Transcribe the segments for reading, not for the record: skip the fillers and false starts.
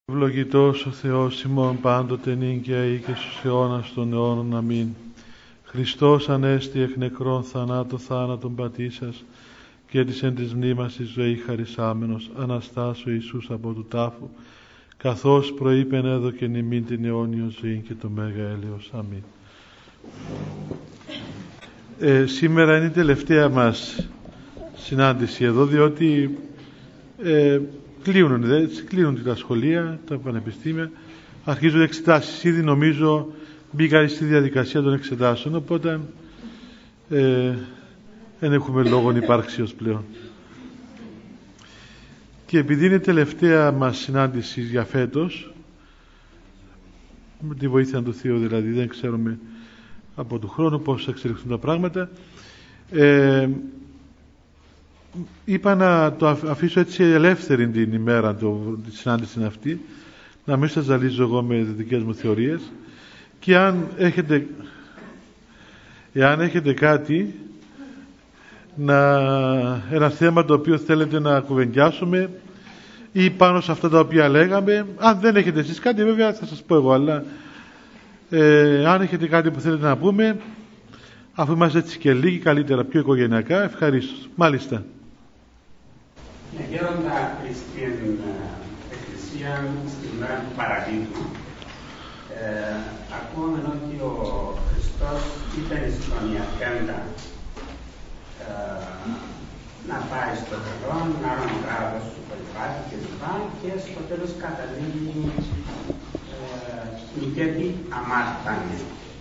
Ευλογητός ο Θεός ημών πάντοτε νυν και αεί και στους αιώνας των αιώνων. Αμήν. Χριστός ανέστη εκ νεκρών θανάτου θάνατον πατήσας και της εν της μνήμας της ζωή χαρισάμενος Αναστάσου Ιησούς από του τάφου, καθώς προείπεν έδωκεν ημίν την αιώνιον ζωή και το μέγα έλεος. Αμήν. Σήμερα είναι η τελευταία μας συνάντηση εδώ, διότι κλείνουν τα σχολεία, τα πανεπιστήμια, αρχίζουν εξετάσεις. Ήδη νομίζω μπήκα στη διαδικασία των εξετάσεων, οπότε δεν έχουμε λόγο υπάρξεως πλέον. Και επειδή είναι η τελευταία μας συνάντηση για φέτος, με τη βοήθεια του Θεού δηλαδή, δεν ξέρουμε από του χρόνου πώς θα εξελιχθούν τα πράγματα, είπα να το αφήσω έτσι ελεύθερη την ημέρα τη συνάντηση αυτή, να μην σας ζαλίζω εγώ με δικές μου θεωρίες, και εάν έχετε κάτι, ένα θέμα το οποίο θέλετε να κουβεντιάσουμε ή πάνω σε αυτά τα οποία λέγαμε, αν δεν έχετε εσείς κάτι βέβαια θα σας πω εγώ, αλλά αν έχετε κάτι που θέλετε να πούμε, αφού είμαστε έτσι και λίγοι, καλύτερα πιο οικογενειακά, ευχαρίστως. Μάλιστα. Γέροντα, στην Εκκλησία στην μέρα του Παραδείγματο ακούμε ότι ο Χριστός ήταν στον Ιαθέντα να πάει στο τρελόν, να είναι ο κράτος του περιπάτη κλπ. Και στο τέλος καταλήγει νικέτη αμάρτανε.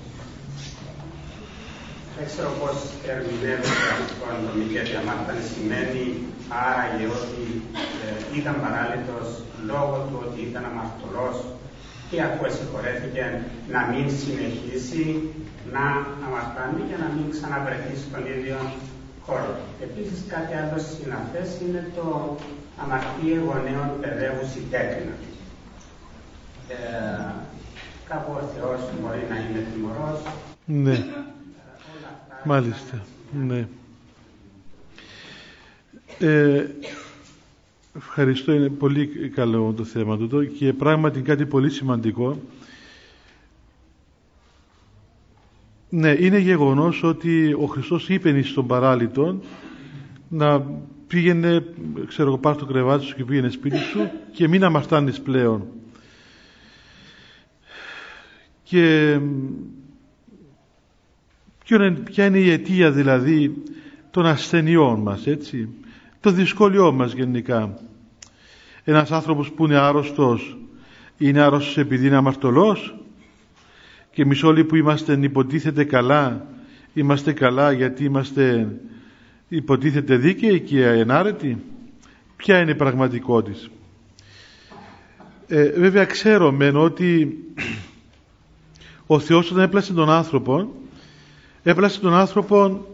Δεν ξέρω πώς ερμηνεύεται αυτό το νικέτη αμάρτανε. Σημαίνει άραγε ότι ήταν παράλυτος λόγω του ότι ήταν αμαρτωλός και αφού συγχωρέθηκε να μην συνεχίσει να αμαρτάνει και να μην ξαναβρεθεί στον ίδιο χώρο. Επίσης κάτι άλλο συναφές είναι το αμαρτία γονέων παιδεύουση τέκνα. Κάπου ο Θεός μπορεί να είναι τιμωρός. Ναι, μάλιστα, ναι. Ευχαριστώ, είναι πολύ καλό το θέμα τούτο και πράγματι κάτι πολύ σημαντικό. Ναι, είναι γεγονός ότι ο Χριστός είπε στον παράλυτον να πήγαινε, ξέρω εγώ, πάρ' το κρεβάτι σου και πήγαινε σπίτι σου και μην αμαρτάνεις πλέον. Και ποια είναι η αιτία δηλαδή των ασθενειών μας, έτσι, το δυσκολιό μας γενικά. Ένας άνθρωπος που είναι άρρωστος είναι άρρωστος επειδή είναι αμαρτωλός, και εμείς όλοι που είμαστε υποτίθεται καλά, είμαστε καλά γιατί είμαστε υποτίθεται δίκαιοι και ενάρετοι. Ποια είναι η πραγματικότητα? Βέβαια ξέρουμε ότι ο Θεός όταν έπλασε τον άνθρωπο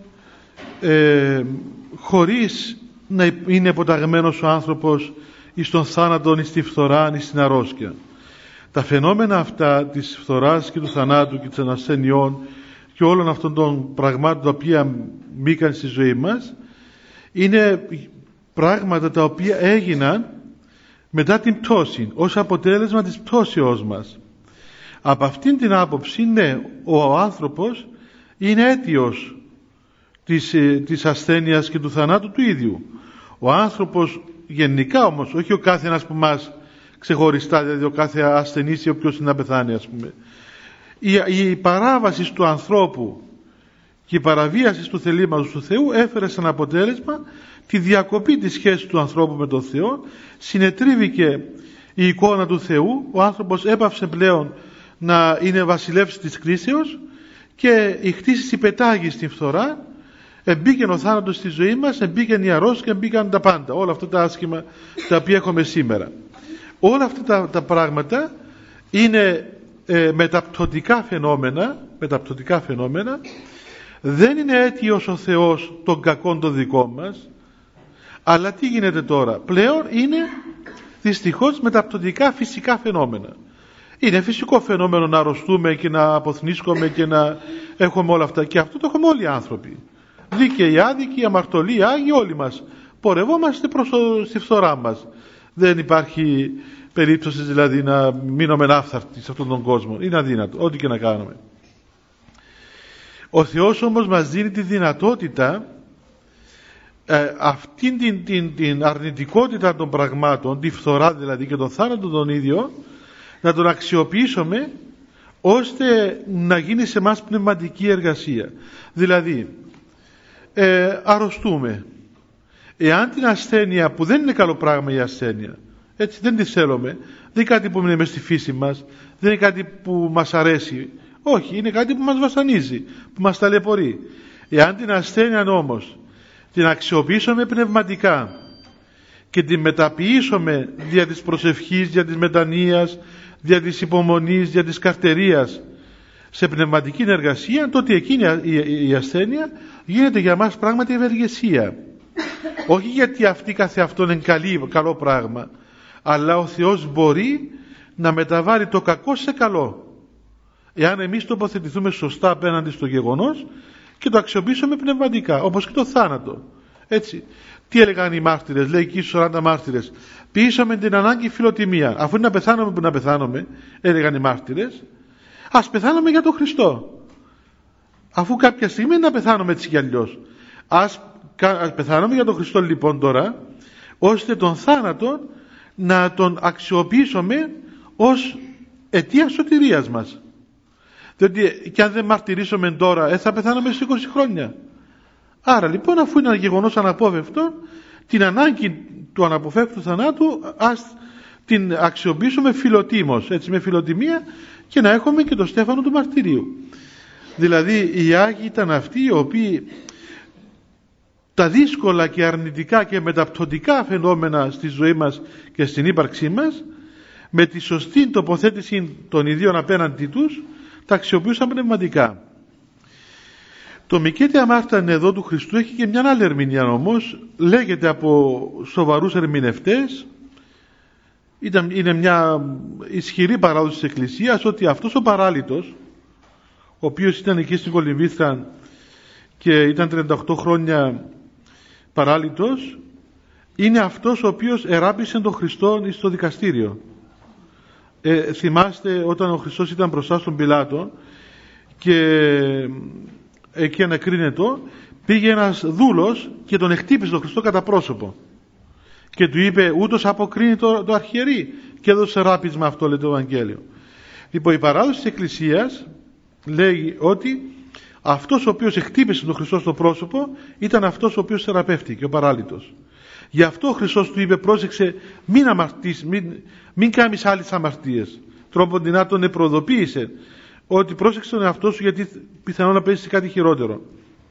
χωρίς να είναι αποταγμένος ο άνθρωπος εις τον θάνατον, εις τη φθορά, εις την αρρώσκεια. Τα φαινόμενα αυτά της φθοράς και του θανάτου και των ασθενειών και όλων αυτών των πραγμάτων τα οποία μπήκαν στη ζωή μας είναι πράγματα τα οποία έγιναν μετά την πτώση, ως αποτέλεσμα της πτώσεώς μας. Από αυτήν την άποψη, ναι, ο άνθρωπος είναι αίτιος της ασθένειας και του θανάτου του ίδιου. Ο άνθρωπος γενικά όμως, όχι ο κάθε ένας που μας ξεχωριστά, δηλαδή ο κάθε ασθενής ή όποιος είναι να πεθάνει, ας πούμε. Η παράβαση του ανθρώπου και η παραβίαση του θελήματος του Θεού έφερε σαν αποτέλεσμα τη διακοπή της σχέσης του ανθρώπου με τον Θεό. Συνετρίβηκε η εικόνα του Θεού, ο άνθρωπος έπαυσε πλέον να είναι βασιλεύς της κρίσεως και η χτίση υπετάγει στην φθορά. Εμπήκεν ο θάνατος στη ζωή μας, εμπήκεν η αρρώστια, εμπήκαν τα πάντα, όλα αυτά τα άσχημα τα οποία έχουμε σήμερα. Όλα αυτά τα πράγματα είναι μεταπτωτικά φαινόμενα. Δεν είναι αίτιος ο Θεός των κακών των δικών μας, αλλά τι γίνεται τώρα? Πλέον είναι δυστυχώς μεταπτωτικά φυσικά φαινόμενα. Είναι φυσικό φαινόμενο να αρρωστούμε και να αποθνίσκουμε και να έχουμε όλα αυτά, και αυτό το έχουμε όλοι οι άνθρωποι. Δίκαιοι, άδικοι, αμαρτωλοί, άγιοι, όλοι μας πορευόμαστε προς τη φθορά μας. Δεν υπάρχει περίπτωση δηλαδή να μείνουμε άφθαρτοι σε αυτόν τον κόσμο. Είναι αδύνατο, ό,τι και να κάνουμε. Ο Θεός όμως μας δίνει τη δυνατότητα αυτήν την αρνητικότητα των πραγμάτων, τη φθορά δηλαδή και τον θάνατο τον ίδιο, να τον αξιοποιήσουμε ώστε να γίνει σε μας πνευματική εργασία. Δηλαδή αρρωστούμε. Εάν την ασθένεια, που δεν είναι καλό πράγμα η ασθένεια, έτσι δεν τη θέλουμε, δεν είναι κάτι που είναι μες στη φύση μας, δεν είναι κάτι που μας αρέσει, όχι, είναι κάτι που μας βασανίζει, που μας ταλαιπωρεί. Εάν την ασθένεια όμως την αξιοποιήσουμε πνευματικά και την μεταποιήσουμε δια της προσευχής, δια της μετανοίας, δια της υπομονής, δια της καρτερίας σε πνευματική εργασία, τότε εκείνη η ασθένεια γίνεται για μας πράγματι ευεργεσία. Όχι γιατί αυτή καθεαυτό είναι καλό πράγμα, αλλά ο Θεός μπορεί να μεταβάλει το κακό σε καλό, εάν εμείς τοποθετηθούμε σωστά απέναντι στο γεγονός και το αξιοποιήσουμε πνευματικά, όπως και το θάνατο. Έτσι. Τι έλεγαν οι μάρτυρες, λέει εκεί στους 40 μάρτυρες, ποιήσαμε την ανάγκη φιλοτιμία. Αφού είναι να πεθάνουμε που να πεθάνουμε, έλεγαν οι μάρτυρες, ας πεθάνουμε για τον Χριστό. Αφού κάποια στιγμή είναι να πεθάνουμε έτσι κι αλλιώς. Ας πεθάνουμε για τον Χριστό λοιπόν τώρα, ώστε τον θάνατο να τον αξιοποιήσουμε ως αιτία σωτηρίας μας. Διότι και αν δεν μαρτυρήσουμε τώρα, θα πεθάνουμε σε 20 χρόνια. Άρα λοιπόν, αφού είναι ένα γεγονός αναπόφευκτο, την ανάγκη του αναποφεύκτου θανάτου ας την αξιοποιήσουμε φιλοτίμως, έτσι, με φιλοτιμία, και να έχουμε και το στέφανο του μαρτυρίου. Δηλαδή οι Άγιοι ήταν αυτοί οι οποίοι τα δύσκολα και αρνητικά και μεταπτωτικά φαινόμενα στη ζωή μας και στην ύπαρξή μας, με τη σωστή τοποθέτηση των ιδίων απέναντι τους, τα αξιοποιούσαν πνευματικά. Το Μικέτε Αμάρταν εδώ του Χριστού έχει και μια άλλη ερμηνεία όμως, λέγεται από σοβαρούς ερμηνευτές, είναι μια ισχυρή παράδοση της Εκκλησίας, ότι αυτός ο παράλυτος, ο οποίος ήταν εκεί στην Κολυμβήθρα και ήταν 38 χρόνια παράλυτος, είναι αυτός ο οποίος εράπησε τον Χριστό στο δικαστήριο. Θυμάστε όταν ο Χριστός ήταν μπροστά στον Πιλάτο και εκεί ανακρίνεται, πήγε ένας δούλος και τον εκτύπησε τον Χριστό κατά πρόσωπο και του είπε, ούτως αποκρίνει το αρχιερεί, και έδωσε ράπισμα, αυτό λέει το Ευαγγέλιο. Λοιπόν, η παράδοση της Εκκλησίας λέει ότι αυτός ο οποίος εκτύπησε τον Χριστό στο πρόσωπο ήταν αυτός ο οποίος θεραπεύτηκε, ο παράλυτος. Γι' αυτό ο Χριστός του είπε, πρόσεξε, μην αμαρτήσεις, μην κάνεις άλλες αμαρτίες. Τρόπον να τον προειδοποίησε ότι πρόσεξε τον εαυτό σου, γιατί πιθανόν να πέσει κάτι χειρότερο.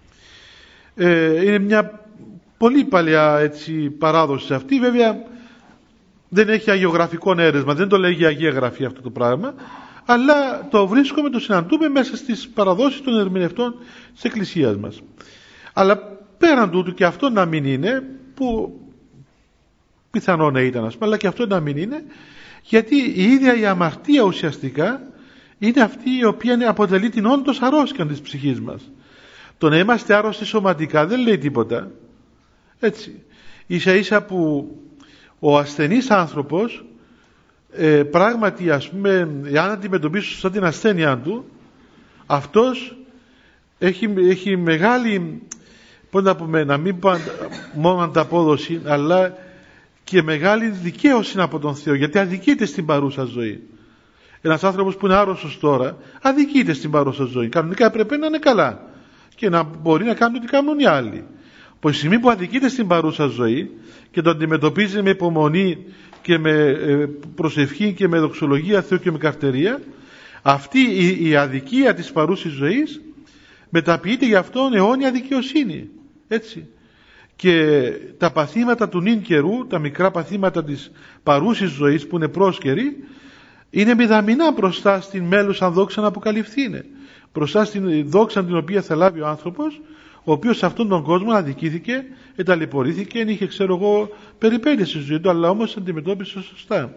Είναι μια πολύ παλιά έτσι παράδοση αυτή, βέβαια δεν έχει αγιογραφικό αίρεσμα, δεν το λέγει Αγία Γραφή αυτό το πράγμα, αλλά το βρίσκουμε, το συναντούμε μέσα στις παραδόσεις των ερμηνευτών της Εκκλησίας μας. Αλλά πέραν τούτου, και αυτό να μην είναι, που πιθανόν να ήταν, αλλά και αυτό να μην είναι, γιατί η ίδια η αμαρτία ουσιαστικά είναι αυτή η οποία αποτελεί την όντως αρρώστια της ψυχής μας. Το να είμαστε άρρωστοι σωματικά δεν λέει τίποτα. Έτσι. Ίσα ίσα που ο ασθενής άνθρωπος πράγματι, ας πούμε, αν αντιμετωπίσει σαν την ασθένειά του, αυτός έχει μεγάλη, πώς να πούμε, να μην πω μόνο ανταπόδοση, αλλά και μεγάλη δικαίωση από τον Θεό, γιατί αδικείται στην παρούσα ζωή. Ένας άνθρωπος που είναι άρρωστος τώρα αδικείται στην παρούσα ζωή. Κανονικά έπρεπε να είναι καλά και να μπορεί να κάνει ό,τι κάνουν οι άλλοι. Από τη στιγμή που αδικείται στην παρούσα ζωή και το αντιμετωπίζει με υπομονή και με προσευχή και με δοξολογία Θεού και με καρτερία, αυτή η αδικία της παρούσης ζωής μεταποιείται γι' αυτόν αιώνια δικαιοσύνη. Έτσι. Και τα παθήματα του νυν καιρού, τα μικρά παθήματα της παρούσης ζωής που είναι πρόσκαιρη, είναι μηδαμινά μπροστά στην μέλουσαν δόξα να αποκαλυφθεί. Μπροστά στην δόξα την οποία θα λάβει ο άνθρωπος, ο οποίος σε αυτόν τον κόσμο αδικήθηκε, εταλαιπωρήθηκε, είχε, ξέρω εγώ, περιπέτειες στη ζωή του, αλλά όμως αντιμετώπισε σωστά.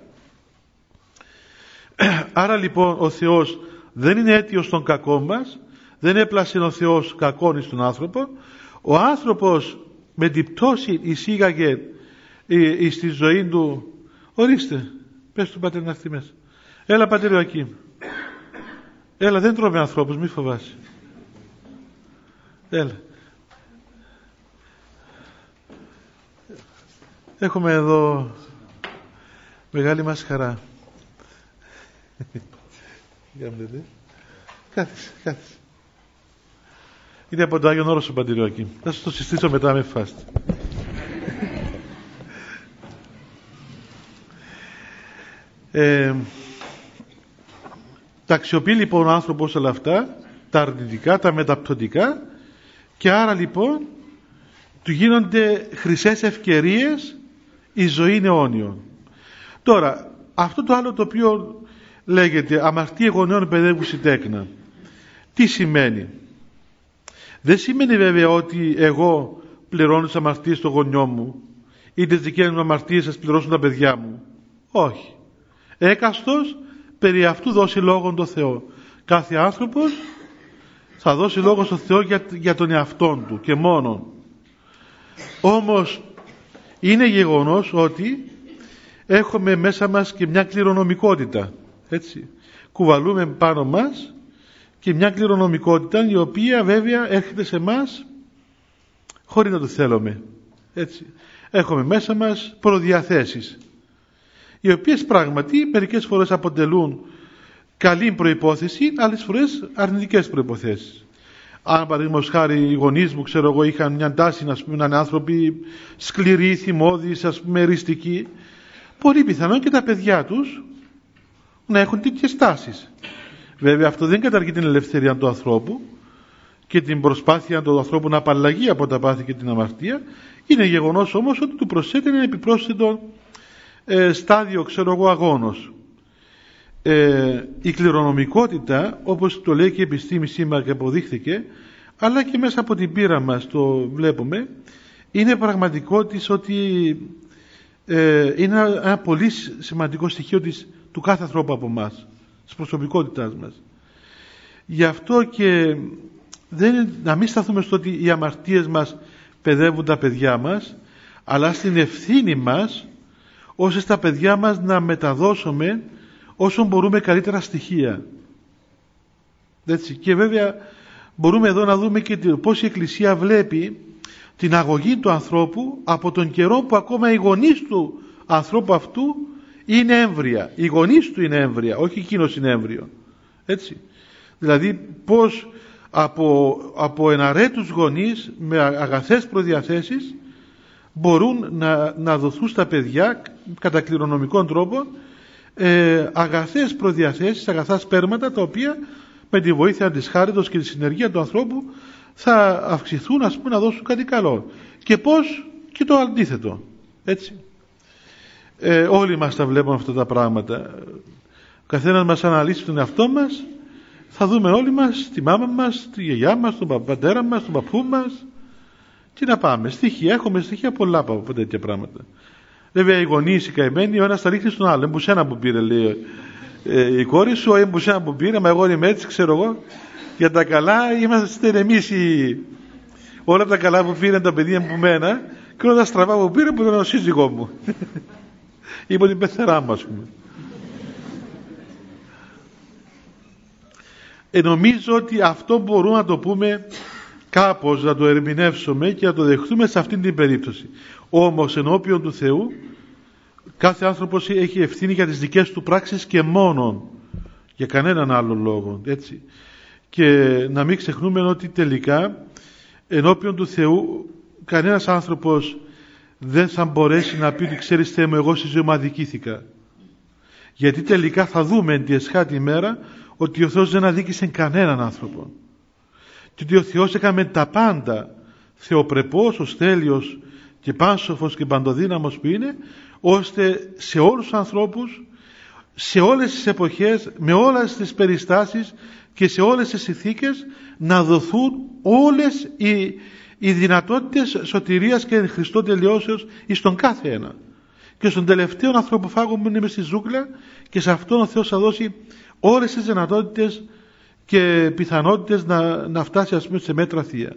Άρα λοιπόν ο Θεός δεν είναι αίτιος των κακών μας, δεν έπλασε ο Θεός κακόν στον άνθρωπο. Ο άνθρωπος με την πτώση εισήγαγε στη ζωή του, ορίστε, Πες του πατέρα να έρθει μέσα. Έλα πατέρα Ιωακήμ. Έλα, δεν τρώμε ανθρώπους, μη φοβάσαι. Έλα. Έχουμε εδώ μεγάλη μας χαρά. Κάθισε. Είναι από το Άγιον Όρος ο πατήρ Ιωακήμ. Θα σας το συστήσω μετά με φάστη. Τα αξιοποιεί λοιπόν ο άνθρωπος όλα αυτά, τα αρνητικά, τα μεταπτωτικά, και άρα λοιπόν του γίνονται χρυσές ευκαιρίες η ζωή είναι αιώνιον. Τώρα, αυτό το άλλο το οποίο λέγεται αμαρτία γονέων παιδεύουση τέκνα, τι σημαίνει? Δεν σημαίνει βέβαια ότι εγώ πληρώνω τις αμαρτίες των γονιών μου ή τις δικές μου αμαρτίες σας πληρώσουν τα παιδιά μου. Όχι. Έκαστος περί αυτού δώσει λόγον το Θεό. Κάθε άνθρωπος θα δώσει λόγο στο Θεό για τον εαυτόν του και μόνον. Όμως είναι γεγονός ότι έχουμε μέσα μας και μια κληρονομικότητα, έτσι. Κουβαλούμε πάνω μας και μια κληρονομικότητα η οποία βέβαια έρχεται σε μας χωρίς να το θέλουμε, έτσι. Έχουμε μέσα μας προδιαθέσεις οι οποίες πράγματι μερικές φορές αποτελούν καλή προϋπόθεση, άλλες φορές αρνητικές προϋποθέσεις. Αν παραδείγματος χάρη οι γονείς μου, ξέρω εγώ, είχαν μια τάση να είναι άνθρωποι σκληροί, θυμώδεις, εριστικοί, πολύ πιθανόν και τα παιδιά τους να έχουν τέτοιες τάσεις. Βέβαια αυτό δεν καταργεί την ελευθερία του ανθρώπου και την προσπάθεια του ανθρώπου να απαλλαγεί από τα πάθη και την αμαρτία. Είναι γεγονός όμως ότι του προσθέτει ένα επιπρόσθετο στάδιο, ξέρω εγώ, αγώνος. Η κληρονομικότητα, όπως το λέει και η επιστήμη σήμερα και αποδείχθηκε, αλλά και μέσα από την πείρα μας το βλέπουμε, είναι πραγματικότης ότι είναι ένα πολύ σημαντικό στοιχείο του κάθε ανθρώπου από εμάς, της προσωπικότητάς μας. Γι' αυτό και να μην σταθούμε στο ότι οι αμαρτίες μας παιδεύουν τα παιδιά μας, αλλά στην ευθύνη μας ώστε στα παιδιά μας να μεταδώσουμε όσο μπορούμε καλύτερα στοιχεία. Έτσι. Και βέβαια μπορούμε εδώ να δούμε και πώς η Εκκλησία βλέπει την αγωγή του ανθρώπου από τον καιρό που ακόμα οι γονείς του ανθρώπου αυτού είναι έμβρια. Οι γονείς του είναι έμβρια, όχι εκείνος είναι έμβριο. Έτσι. Δηλαδή πώς από εναρέτους γονείς με αγαθές προδιαθέσεις μπορούν να δοθούν στα παιδιά κατά κληρονομικών τρόπο αγαθές προδιαθέσεις, αγαθά σπέρματα, τα οποία με τη βοήθεια της χάριτος και τη συνεργία του ανθρώπου θα αυξηθούν, ας πούμε, να δώσουν κάτι καλό. Και πώς? Και το αντίθετο. Έτσι. Όλοι μας τα βλέπουμε αυτά τα πράγματα. Ο καθένας μας αναλύσει τον εαυτό μας, θα δούμε όλοι μας τη μάμα μας, τη γιαγιά μας, τον πατέρα μας, τον παππού μας. Τι να πάμε, στοιχεία, έχουμε στοιχεία πολλά από τέτοια πράγματα. Βέβαια οι γονείς οι καημένοι, ο ένας τα ρίχνει στον άλλο. Εμπουσένα που πήρε, λέει η κόρη σου, εμπουσένα που πήρε, μα εγώ είμαι έτσι, ξέρω εγώ. Για τα καλά είμαστε εμείς όλα τα καλά που πήραν τα παιδιά από μένα και όλα τα στραβά που πήρε που ήταν ο σύζυγό μου. Υπό την πεθερά μου, ας πούμε. Νομίζω ότι αυτό μπορούμε να το πούμε κάπως, να το ερμηνεύσουμε και να το δεχτούμε σε αυτήν την περίπτωση. Όμως ενώπιον του Θεού κάθε άνθρωπος έχει ευθύνη για τις δικές του πράξεις και μόνον, για κανέναν άλλο λόγο, έτσι. Και να μην ξεχνούμε ότι τελικά ενώπιον του Θεού κανένας άνθρωπος δεν θα μπορέσει να πει ότι ξέρεις Θεέ μου, εγώ στη ζωή μου αδικήθηκα. Γιατί τελικά θα δούμε εν τη εσχάτη ημέρα ότι ο Θεός δεν αδίκησε κανέναν άνθρωπο. Και ότι ο Θεός έκαμε τα πάντα, θεοπρεπός, ως τέλειος και πάνσοφος και παντοδύναμος που είναι, ώστε σε όλους τους ανθρώπους, σε όλες τις εποχές, με όλες τις περιστάσεις και σε όλες τις συνθήκες να δοθούν όλες οι δυνατότητες σωτηρίας και Χριστό τελειώσεως εις τον κάθε ένα. Και στον τελευταίο ανθρωποφάγο που είναι μες στη ζούγκλα, και σε αυτόν ο Θεός θα δώσει όλες τις δυνατότητες και πιθανότητες να φτάσει, ας πούμε, σε μέτρα θεία.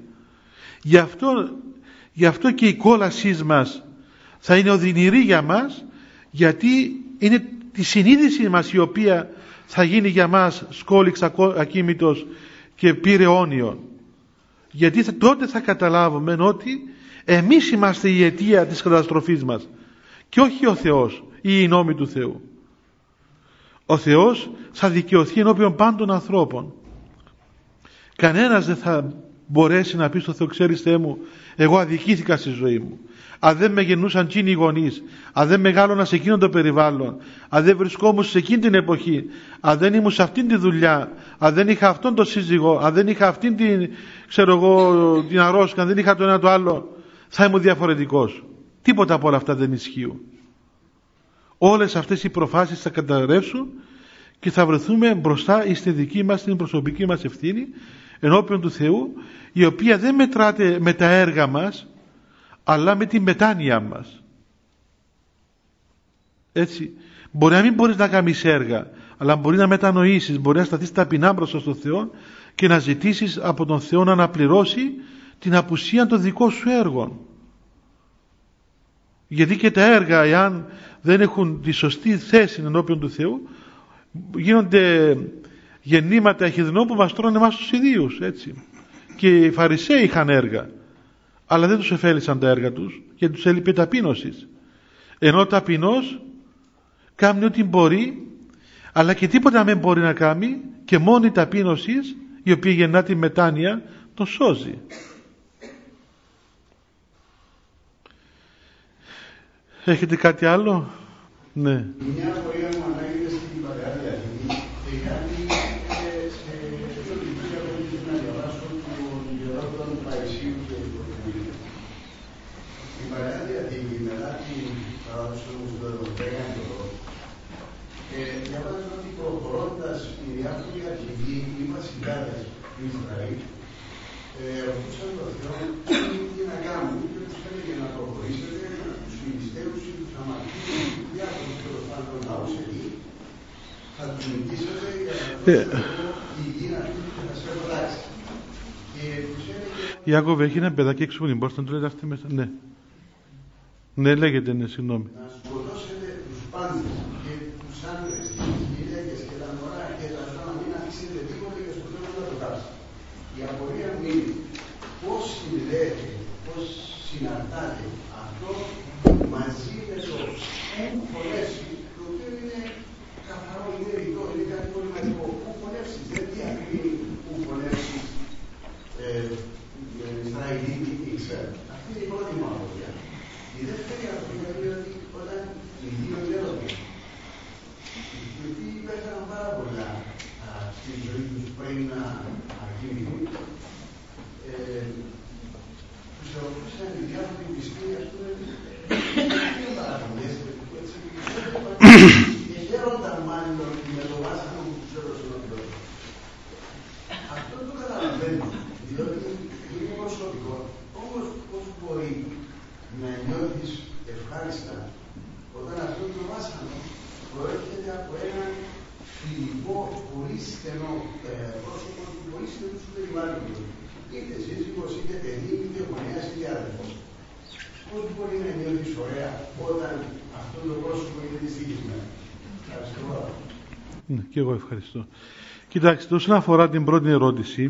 Γι' αυτό και η κόλασή μας θα είναι οδυνηρή για μας, γιατί είναι τη συνείδηση μας η οποία θα γίνει για μας σκόλιξ ακίμητος και πύρε αιώνιον. Γιατί τότε θα καταλάβουμε ότι εμείς είμαστε η αιτία της καταστροφής μας και όχι ο Θεός ή οι νόμοι του Θεού. Ο Θεός θα δικαιωθεί ενώπιον πάντων ανθρώπων. Κανένας δεν θα μπορέσει να πει στο Θεό, ξέρεις Θεέ μου, εγώ αδικήθηκα στη ζωή μου. Αν δεν με γεννούσαν εκείνοι οι γονείς, αν δεν μεγάλωνα σε εκείνο το περιβάλλον, αν δεν βρισκόμουν σε εκείνη την εποχή, αν δεν ήμουν σε αυτήν τη δουλειά, αν δεν είχα αυτόν τον σύζυγο, αν δεν είχα αυτήν την, την αρρώστια, αν δεν είχα το ένα το άλλο, θα ήμουν διαφορετικός. Τίποτα από όλα αυτά δεν ισχύουν. Όλες αυτές οι προφάσεις θα καταρρεύσουν και θα βρεθούμε μπροστά στη δική μας, στην προσωπική μας ευθύνη ενώπιον του Θεού, η οποία δεν μετράται με τα έργα μας, αλλά με τη μετάνοια μας. Έτσι, μπορεί να μην μπορείς να κάνεις έργα, αλλά μπορεί να μετανοήσεις, μπορεί να σταθείς ταπεινά μπροστά στον Θεό και να ζητήσεις από τον Θεό να αναπληρώσει την απουσία των δικών σου έργων. Γιατί και τα έργα, εάν δεν έχουν τη σωστή θέση ενώπιον του Θεού, γίνονται γεννήματα εχιδνών που μας τρώνε εμάς τους ιδίους, έτσι. Και οι Φαρισαίοι είχαν έργα, αλλά δεν τους εφέλησαν τα έργα τους και τους έλειπε ταπείνωσης. Ενώ ο ταπεινός κάνει ό,τι μπορεί, αλλά και τίποτα δεν μπορεί να κάνει, και μόνη η ταπείνωση, η οποία γεννά τη μετάνοια, τον σώζει. Έχετε κάτι άλλο? Ναι. Μια απορία μου ανάγεται στην Παλαιά Διαθήκη και κάτι σε λειτουργία που έχει να διαβάσω του Γερόντων Παϊσίου και του Κοκκουίλου. Στην Παλαιά Διαθήκη, μετά την παράδοση του Δωδεκαέγγελο, διαβάζω ότι προχωρώντας οι διάφοροι αρχηγοί ή βασιλιάδες του Ισραήλ, ρωτούσαν τον Θεό τι να κάνουν και τους έλεγε να προχωρήσετε τους Φιλιστέους ή τους Αμαλικίους, διάφορους τέλος πάντων λαούς εκεί, θα τους νικήσετε για να δώσετε η γη αυτή που θα σε πράξει. Και τους έλεγε... Ιάκωβε, έχει ένα παιδάκι έξω από την πόρτα, να του λέτε αυτή μέσα. Ναι. Ναι, λέγεται, ναι, συγγνώμη. Να σκοτώσετε τους πάντες και τους άντρες, τις γυναίκες και τα μωρά και τα ζώα, να μην αφήσετε τίποτα και στο τέλος να το κάψετε. Η απορία μου είναι πώς συνδέεται, πώς συναρτάται αυτό μαζί με το που φωνεύσει, το οποίο είναι καθαρό, είναι ρητό, είναι κάτι πολύ μαζικό. Πού φωνεύσεις, δεν διακρίνει πού φωνεύσεις Ισραηλίτη ή ξέρω. Αυτή είναι η πρώτη μου απορία. Η δεύτερη απορία είναι ότι όταν οι δύο γέροντες, οι οποίοι πέθαναν πάρα πολλά στη ζωή τους πριν να αρχίσουν, τους ερωτούσαν οι διάφοροι πιστοί, ας πούμε, δεν παραγωγέστε, έτσι, και χαίρονταν μάλλον με το βάσανο που τους έδωσε ο Θεός. Αυτό το καταλαβαίνω, διότι είναι προσωπικό. Όμως πώς μπορεί να νιώθεις ευχάριστα όταν αυτό το βάσανο προέρχεται από έναν φιλικό, πολύ στενό πρόσωπο του πολύ στενού σου περιβάλλοντος. Είτε σύζυγος, είτε παιδί, είτε γονέας, είτε αδελφός. Πώς μπορεί να νιώθεις ωραία όταν αυτό το πρόσωπο είναι δυστυχισμένο. Ευχαριστώ. Ναι, και εγώ ευχαριστώ. Κοιτάξτε, όσον αφορά την πρώτη ερώτηση,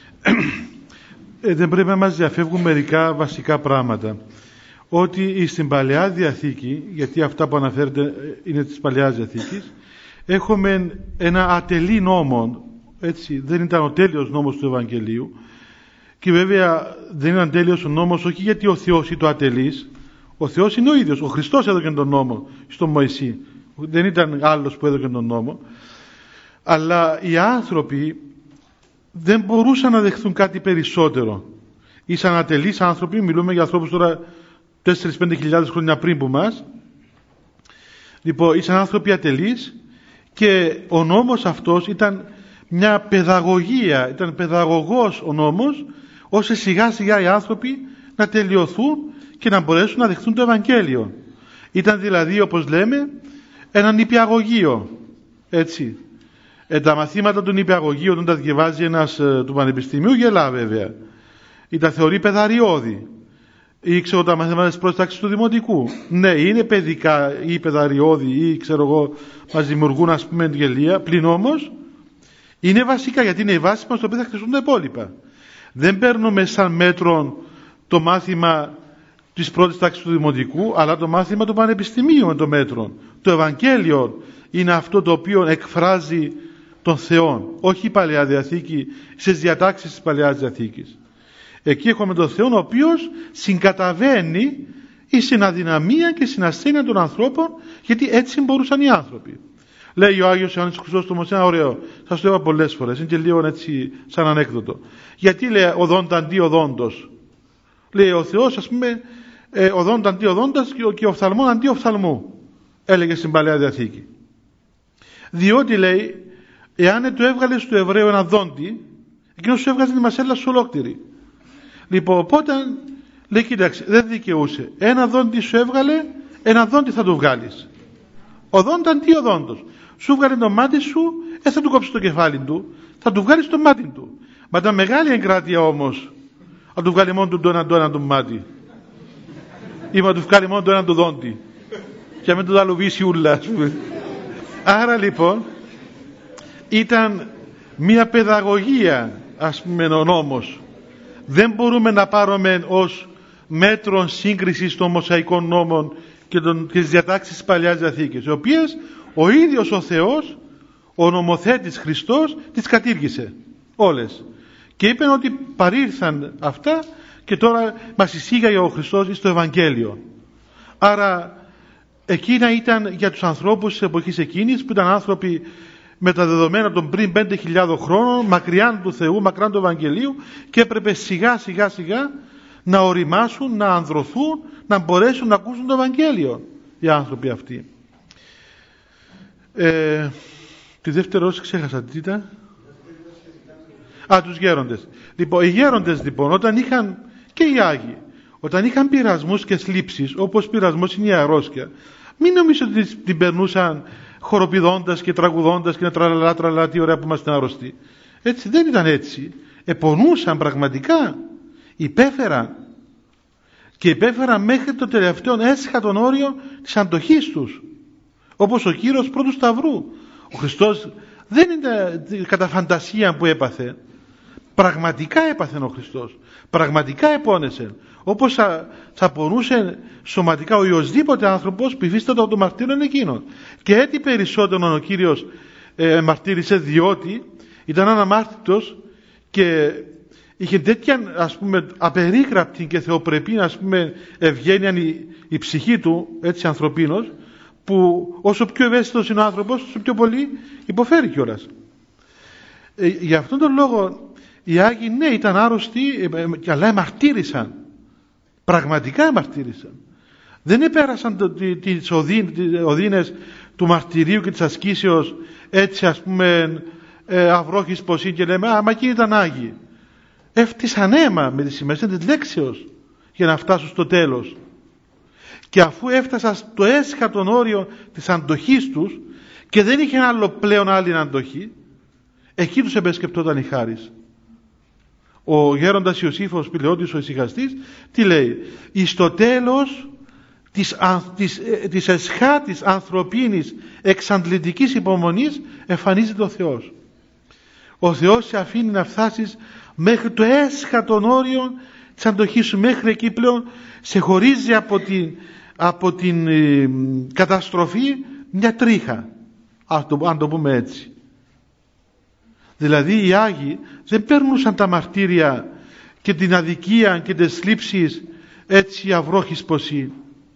δεν πρέπει να μας διαφεύγουν μερικά βασικά πράγματα. Ότι στην Παλαιά Διαθήκη, γιατί αυτά που αναφέρεται είναι της Παλαιάς Διαθήκης, έχουμε ένα ατελή νόμο, έτσι, δεν ήταν ο τέλειος νόμος του Ευαγγελίου, και βέβαια δεν ήταν τέλειος ο νόμος όχι γιατί ο Θεός είναι το ατελής, ο Θεός είναι ο ίδιος, ο Χριστός έδωκε τον νόμο στον Μωυσή, δεν ήταν άλλος που έδωκε τον νόμο, αλλά οι άνθρωποι δεν μπορούσαν να δεχθούν κάτι περισσότερο. Ήσαν ατελείς άνθρωποι, μιλούμε για ανθρώπους τώρα 4-5 χιλιάδες χρόνια πριν που μας. Λοιπόν, ήσαν άνθρωποι ατελείς και ο νόμος αυτός ήταν μια παιδαγωγία, ήταν παιδαγωγός ο νόμος, ώστε σιγά σιγά οι άνθρωποι να τελειωθούν και να μπορέσουν να δεχθούν το Ευαγγέλιο. Ήταν δηλαδή, όπως λέμε, ένα νηπιαγωγείο, έτσι. Τα μαθήματα του νηπιαγωγείου, όταν τα διαβάζει ένας του πανεπιστημίου, γελά βέβαια. Ή τα θεωρεί παιδαριώδη. ή ξέρω τα μαθήματα της πρώτης τάξης του δημοτικού. Ναι, είναι παιδικά ή παιδαριώδη ή ξέρω εγώ, μας δημιουργούν ας πούμε γελία, πλην όμως είναι βασικά, γιατί είναι η βάση μας στο οποίο θα χτιστούν τα υπόλοιπα. Δεν παίρνουμε σαν μέτρο το μάθημα της πρώτης τάξης του δημοτικού, αλλά το μάθημα του πανεπιστημίου με το μέτρο. Το Ευαγγέλιο είναι αυτό το οποίο εκφράζει τον Θεό, όχι η Παλαιά Διαθήκη στις διατάξεις της Παλαιάς Διαθήκης. Εκεί έχουμε τον Θεό ο οποίος συγκαταβαίνει στην αδυναμία και στην ασθένεια των ανθρώπων, γιατί έτσι μπορούσαν οι άνθρωποι. Λέει ο Άγιος Ιωάννης Χρυσόστομος ένα ωραίο, σας το είπα πολλές φορές, είναι και λίγο έτσι σαν ανέκδοτο. Γιατί λέει οδόντα αντί οδόντος. Λέει ο Θεός ας πούμε οδόντα αντί οδόντας και οφθαλμόν αντί οφθαλμού, έλεγε στην Παλαιά Διαθήκη. Διότι λέει, εάν του έβγαλε του Εβραίου ένα δόντι, εκείνος σου έβγαζε τη μασέλα σου ολόκληρη. Λοιπόν, οπότε λέει, κοίταξε, δεν δικαιούσε. Ένα δόντι σου έβγαλε, ένα δόντι θα του βγάλεις. Οδόντα αντί οδόντος. Σου βγάλε το μάτι σου, θα του κόψεις το κεφάλι του, θα του βγάλεις το μάτι του. Μα τα μεγάλη εγκράτεια όμως, θα του βγάλει μόνο το ένα του μάτι. Ή θα του βγάλει μόνο το ένα του δόντι. Και με το δαλουβίσει ούλα, ας πούμε. Άρα λοιπόν, ήταν μια παιδαγωγία, ας πούμε, ο νόμος. Δεν μπορούμε να πάρουμε ως μέτρο σύγκρισης των Μωσαϊκών νόμων και τις διατάξεις της Παλαιάς Διαθήκης, οι οποίες ο ίδιος ο Θεός, ο νομοθέτης Χριστός, τις κατήργησε όλες. Και είπε ότι παρήρθαν αυτά και τώρα μας εισήγαγε ο Χριστός στο Ευαγγέλιο. Άρα εκείνα ήταν για τους ανθρώπους της εποχής εκείνης, που ήταν άνθρωποι με τα δεδομένα των πριν 5.000 χρόνων, μακριά του Θεού, μακριά του Ευαγγελίου, και έπρεπε σιγά να οριμάσουν, να ανδρωθούν, να μπορέσουν να ακούσουν το Ευαγγέλιο οι άνθρωποι αυτοί. Τη δεύτερη ερώτηση ξέχασα, τι ήταν? Τους γέροντες. Λοιπόν, οι γέροντες λοιπόν, όταν είχαν, και οι Άγιοι, όταν είχαν πειρασμούς και θλίψεις, όπως πειρασμός είναι η αρρώστια, μην νομίζω ότι την περνούσαν χοροπηδώντας και τραγουδώντας και τραλαλά, τι ωραία που είμαστε αρρωστοί. Έτσι δεν ήταν έτσι. Επονούσαν πραγματικά, υπέφεραν, και υπέφεραν μέχρι το τελευταίο έσχατον όριο της αντοχής τους, όπως ο Κύριος πρώτου Σταυρού. Ο Χριστός δεν είναι κατά φαντασία που έπαθε, πραγματικά έπαθε ο Χριστός, πραγματικά επώνεσε, όπως θα πονούσε σωματικά ο οποιοσδήποτε άνθρωπος που υφίσταται από το μαρτύριο εκείνον. Και έτσι περισσότερο ο Κύριος μαρτύρησε, διότι ήταν αναμάρτητος και είχε τέτοια, ας πούμε, απερίγραπτη και θεοπρεπή, ας πούμε, ευγένεια η ψυχή του, έτσι ανθρωπίνος, που όσο πιο ευαίσθητος είναι ο άνθρωπος, όσο πιο πολύ υποφέρει κιόλας. Γι' αυτόν τον λόγο οι Άγιοι, ναι, ήταν άρρωστοι, αλλά εμαρτύρησαν. Πραγματικά εμαρτύρησαν. Δεν επέρασαν τις οδύνες του μαρτυρίου και της ασκήσεως έτσι, ας πούμε, αυρόχης ποσή, και λέμε μα εκείνοι ήταν Άγιοι. Έφτισαν αίμα με τη σημασία της λέξεως για να φτάσουν στο τέλος. Και αφού έφτασαν στο έσχατον όριο της αντοχής τους και δεν είχε άλλο πλέον άλλη αντοχή, εκεί τους εμπεσκεπτόταν η χάρις. Ο γέροντας Ιωσήφος Πηλαιώτης, ο ησυχαστής, τι λέει? Εις το τέλος της εσχάτης ανθρωπίνης εξαντλητικής υπομονής εμφανίζεται ο Θεός. Ο Θεός σε αφήνει να φτάσεις μέχρι το έσχατον όριο της αντοχής σου, μέχρι εκεί πλέον σε χωρίζει από την καταστροφή μια τρίχα, αν το πούμε έτσι. Δηλαδή οι Άγιοι δεν παίρνουσαν τα μαρτύρια και την αδικία και τις θλίψεις έτσι αυρόχης ποσή.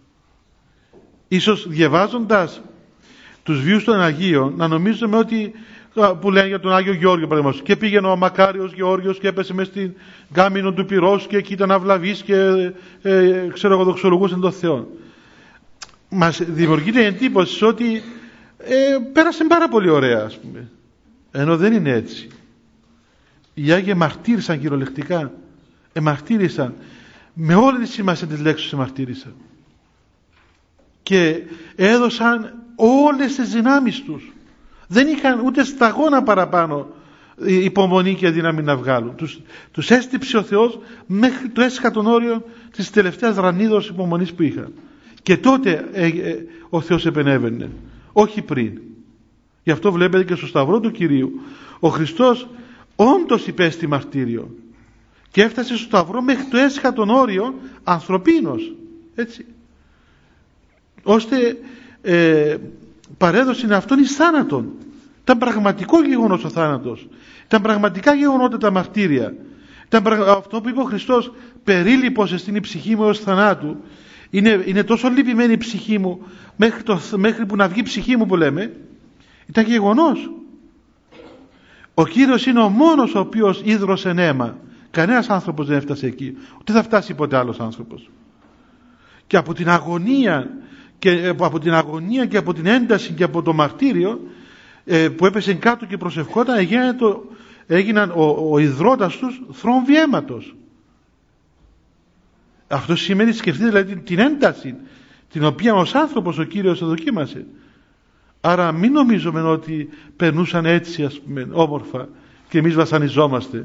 Ίσως διαβάζοντας τους βίους των Αγίων να νομίζουμε ότι, που λένε για τον Άγιο Γεώργιο παραδείγματος, και πήγαινε ο μακάριος Γεώργιος και έπεσε μες στην κάμινο του πυρός και εκεί ήταν αυλαβής και ξέρω εγώ δοξολογούσαν τον Θεό. Μας δημιουργείται εντύπωση ότι πέρασε πάρα πολύ ωραία, ας πούμε. Ενώ δεν είναι έτσι. Οι Άγιοι μαρτύρησαν κυριολεκτικά. Εμαρτύρησαν. Με όλη τη σημασία της λέξης εμαρτύρησαν. Και έδωσαν όλες τις δυνάμεις τους. Δεν είχαν ούτε σταγόνα παραπάνω υπομονή και δύναμη να βγάλουν. Τους έστυψε ο Θεός μέχρι το έσχατον όριο της τελευταίας ρανίδος υπομονής που είχαν. Και τότε ο Θεός επενέβαινε, όχι πριν. Γι' αυτό βλέπετε και στο Σταυρό του Κυρίου ο Χριστός όντως υπέστη μαρτύριο και έφτασε στο Σταυρό μέχρι το έσχατον όριο ανθρωπίνος, έτσι, ώστε παρέδωσε αυτόν εις θάνατον. Ήταν πραγματικό γεγονός ο θάνατος, ήταν πραγματικά γεγονότα τα μαρτύρια. Αυτό που είπε ο Χριστός, περίλυπος εστίν η ψυχή μου έως θανάτου. Είναι τόσο λυπημένη η ψυχή μου μέχρι που να βγει η ψυχή μου που λέμε. Ήταν γεγονός. Ο Κύριος είναι ο μόνος ο οποίος ίδρωσε αίμα. Κανένας άνθρωπος δεν έφτασε εκεί, ούτε θα φτάσει ποτέ άλλος άνθρωπος. Και από την αγωνία και από την ένταση και από το μαρτύριο που έπεσε κάτω και προσευχόταν, έγιναν ο ιδρώτας τους θρόμβοι αίματος. Αυτό σημαίνει, σκεφτείτε δηλαδή την ένταση την οποία ως άνθρωπος ο Κύριος δοκίμασε. Άρα μην νομίζουμε ότι περνούσαν έτσι, ας πούμε, όμορφα και εμείς βασανιζόμαστε.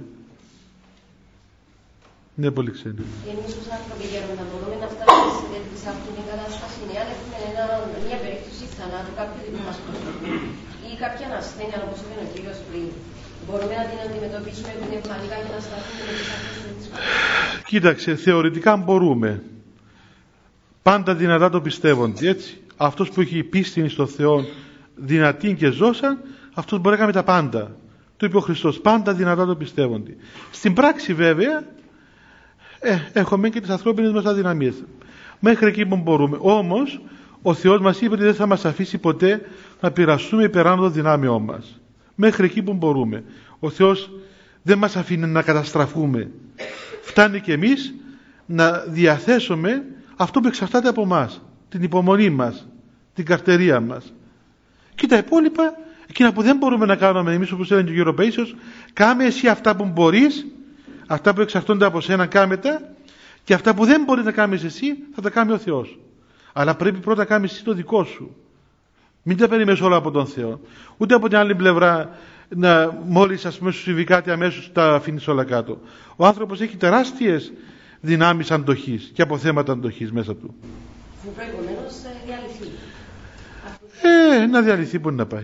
Είναι πολύ ξένοι. Εμείς ως άνθρωποι γέροντα μπορούμε να φτάσουμε σε αυτήν την κατάσταση εάν έχουμε μια περίπτωση θανάτου κάποιου δικού μας προσωπικού ή κάποια ασθένεια, όπως είπε ο Κύριος πριν. Μπορούμε να την αντιμετωπίσουμε πνευματικά και να σταθούμε με τις αυτές τις δυσκολίες? Κοίταξε, θεωρητικά μπορούμε. Πάντα δυνατά το πιστεύονται, έτσι. Αυτός που έχει πίστη στο Θεό δυνατή και ζώσα, αυτός μπορεί να κάνει τα πάντα. Το είπε ο Χριστός, πάντα δυνατά το πιστεύονται. Στην πράξη βέβαια έχουμε και τις ανθρώπινες μας αδυναμίες. Μέχρι εκεί που μπορούμε. Όμως ο Θεός μας είπε ότι δεν θα μας αφήσει ποτέ να πειραστούμε υπεράνω των δυνάμεών μας. Μέχρι εκεί που μπορούμε. Ο Θεός δεν μας αφήνει να καταστραφούμε. Φτάνει και εμείς να διαθέσουμε αυτό που εξαρτάται από μας, την υπομονή μας, την καρτερία μας. Και τα υπόλοιπα, εκείνα που δεν μπορούμε να κάνουμε εμείς, όπως έλεγε και ο Ευρωπαίος, κάμε εσύ αυτά που μπορείς, αυτά που εξαρτώνται από σένα κάμε τα, και αυτά που δεν μπορείς να κάνεις εσύ θα τα κάνει ο Θεός. Αλλά πρέπει πρώτα να κάνεις εσύ το δικό σου. Μην τα περιμένεις όλα από τον Θεό. Ούτε από την άλλη πλευρά, μόλις ας πούμε σου συμβεί κάτι αμέσως τα αφήνεις όλα κάτω. Ο άνθρωπος έχει τεράστιες δυνάμεις αντοχής και αποθέματα αντοχής μέσα του. Που προηγουμένως διαλυθεί. Να διαλυθεί που είναι να πάει.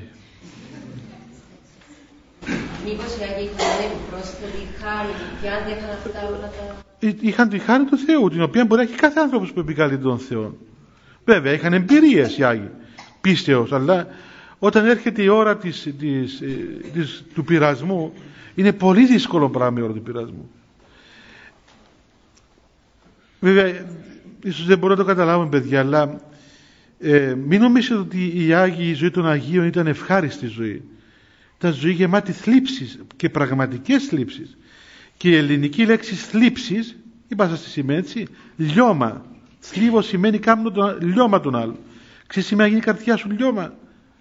Μήπως οι Άγιοι είχαν πρόσθετη χάρη και άντεχαν αυτά όλα τα... Είχαν τη χάρη του Θεού, την οποία μπορεί να έχει κάθε άνθρωπος που επικαλείται τον Θεό. Βέβαια, είχαν εμπειρίες οι Άγιοι, πίστεως, αλλά όταν έρχεται η ώρα του πειρασμού, είναι πολύ δύσκολο πράγμα η ώρα του πειρασμού. Βέβαια, ίσως δεν μπορούμε να το καταλάβουμε, παιδιά, αλλά μην νομίζετε ότι η ζωή των Αγίων ήταν ευχάριστη ζωή. Ήταν ζωή γεμάτη θλίψεις και πραγματικές θλίψεις. Και η ελληνική λέξη θλίψεις, είπα σας τι σημαίνει, έτσι, λιώμα. Θλίβο σημαίνει κάνω λιώμα τον άλλο. Ξέρεις σημαίνει να γίνει η καρδιά σου λιώμα.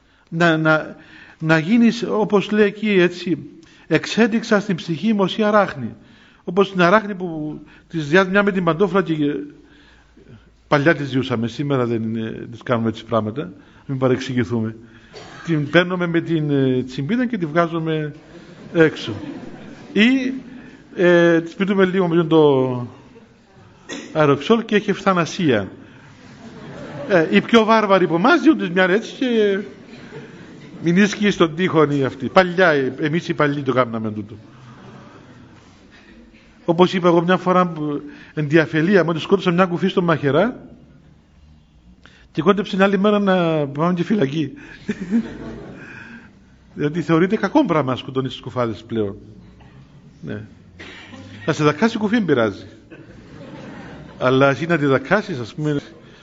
Να γίνεις, όπως λέει εκεί, έτσι, εξέδειξα στην ψυχή μου ως η αράχνη. Όπως την αράχνη που της διάζει μια με την παντόφλα και παλιά τις διούσαμε, σήμερα δεν τις κάνουμε έτσι πράγματα, μην παρεξηγηθούμε. Την παίρνουμε με την τσιμπίδα και τη βγάζουμε έξω. Ή της πιτούμε λίγο με το αεροξόλ και έχει ευθανασία. Οι πιο βάρβαροι από εμάς διούν τις μια έτσι και μην ίσκει στον τείχο αυτή. Παλιά, εμείς οι παλιοί το κάναμε τούτο. Όπως είπα εγώ μια φορά εν διαφελία μου, σκότωσα μια κουφή στο μαχαιρά και κόντεψε την άλλη μέρα να πάμε και φυλακή. Δηλαδή θεωρείται κακό πράγμα να σκοτώνεις τις κουφάδες πλέον. Ναι. Να σε δακάσει κουφή δεν πειράζει. Αλλά εσύ να τη δακάσεις, ας πούμε.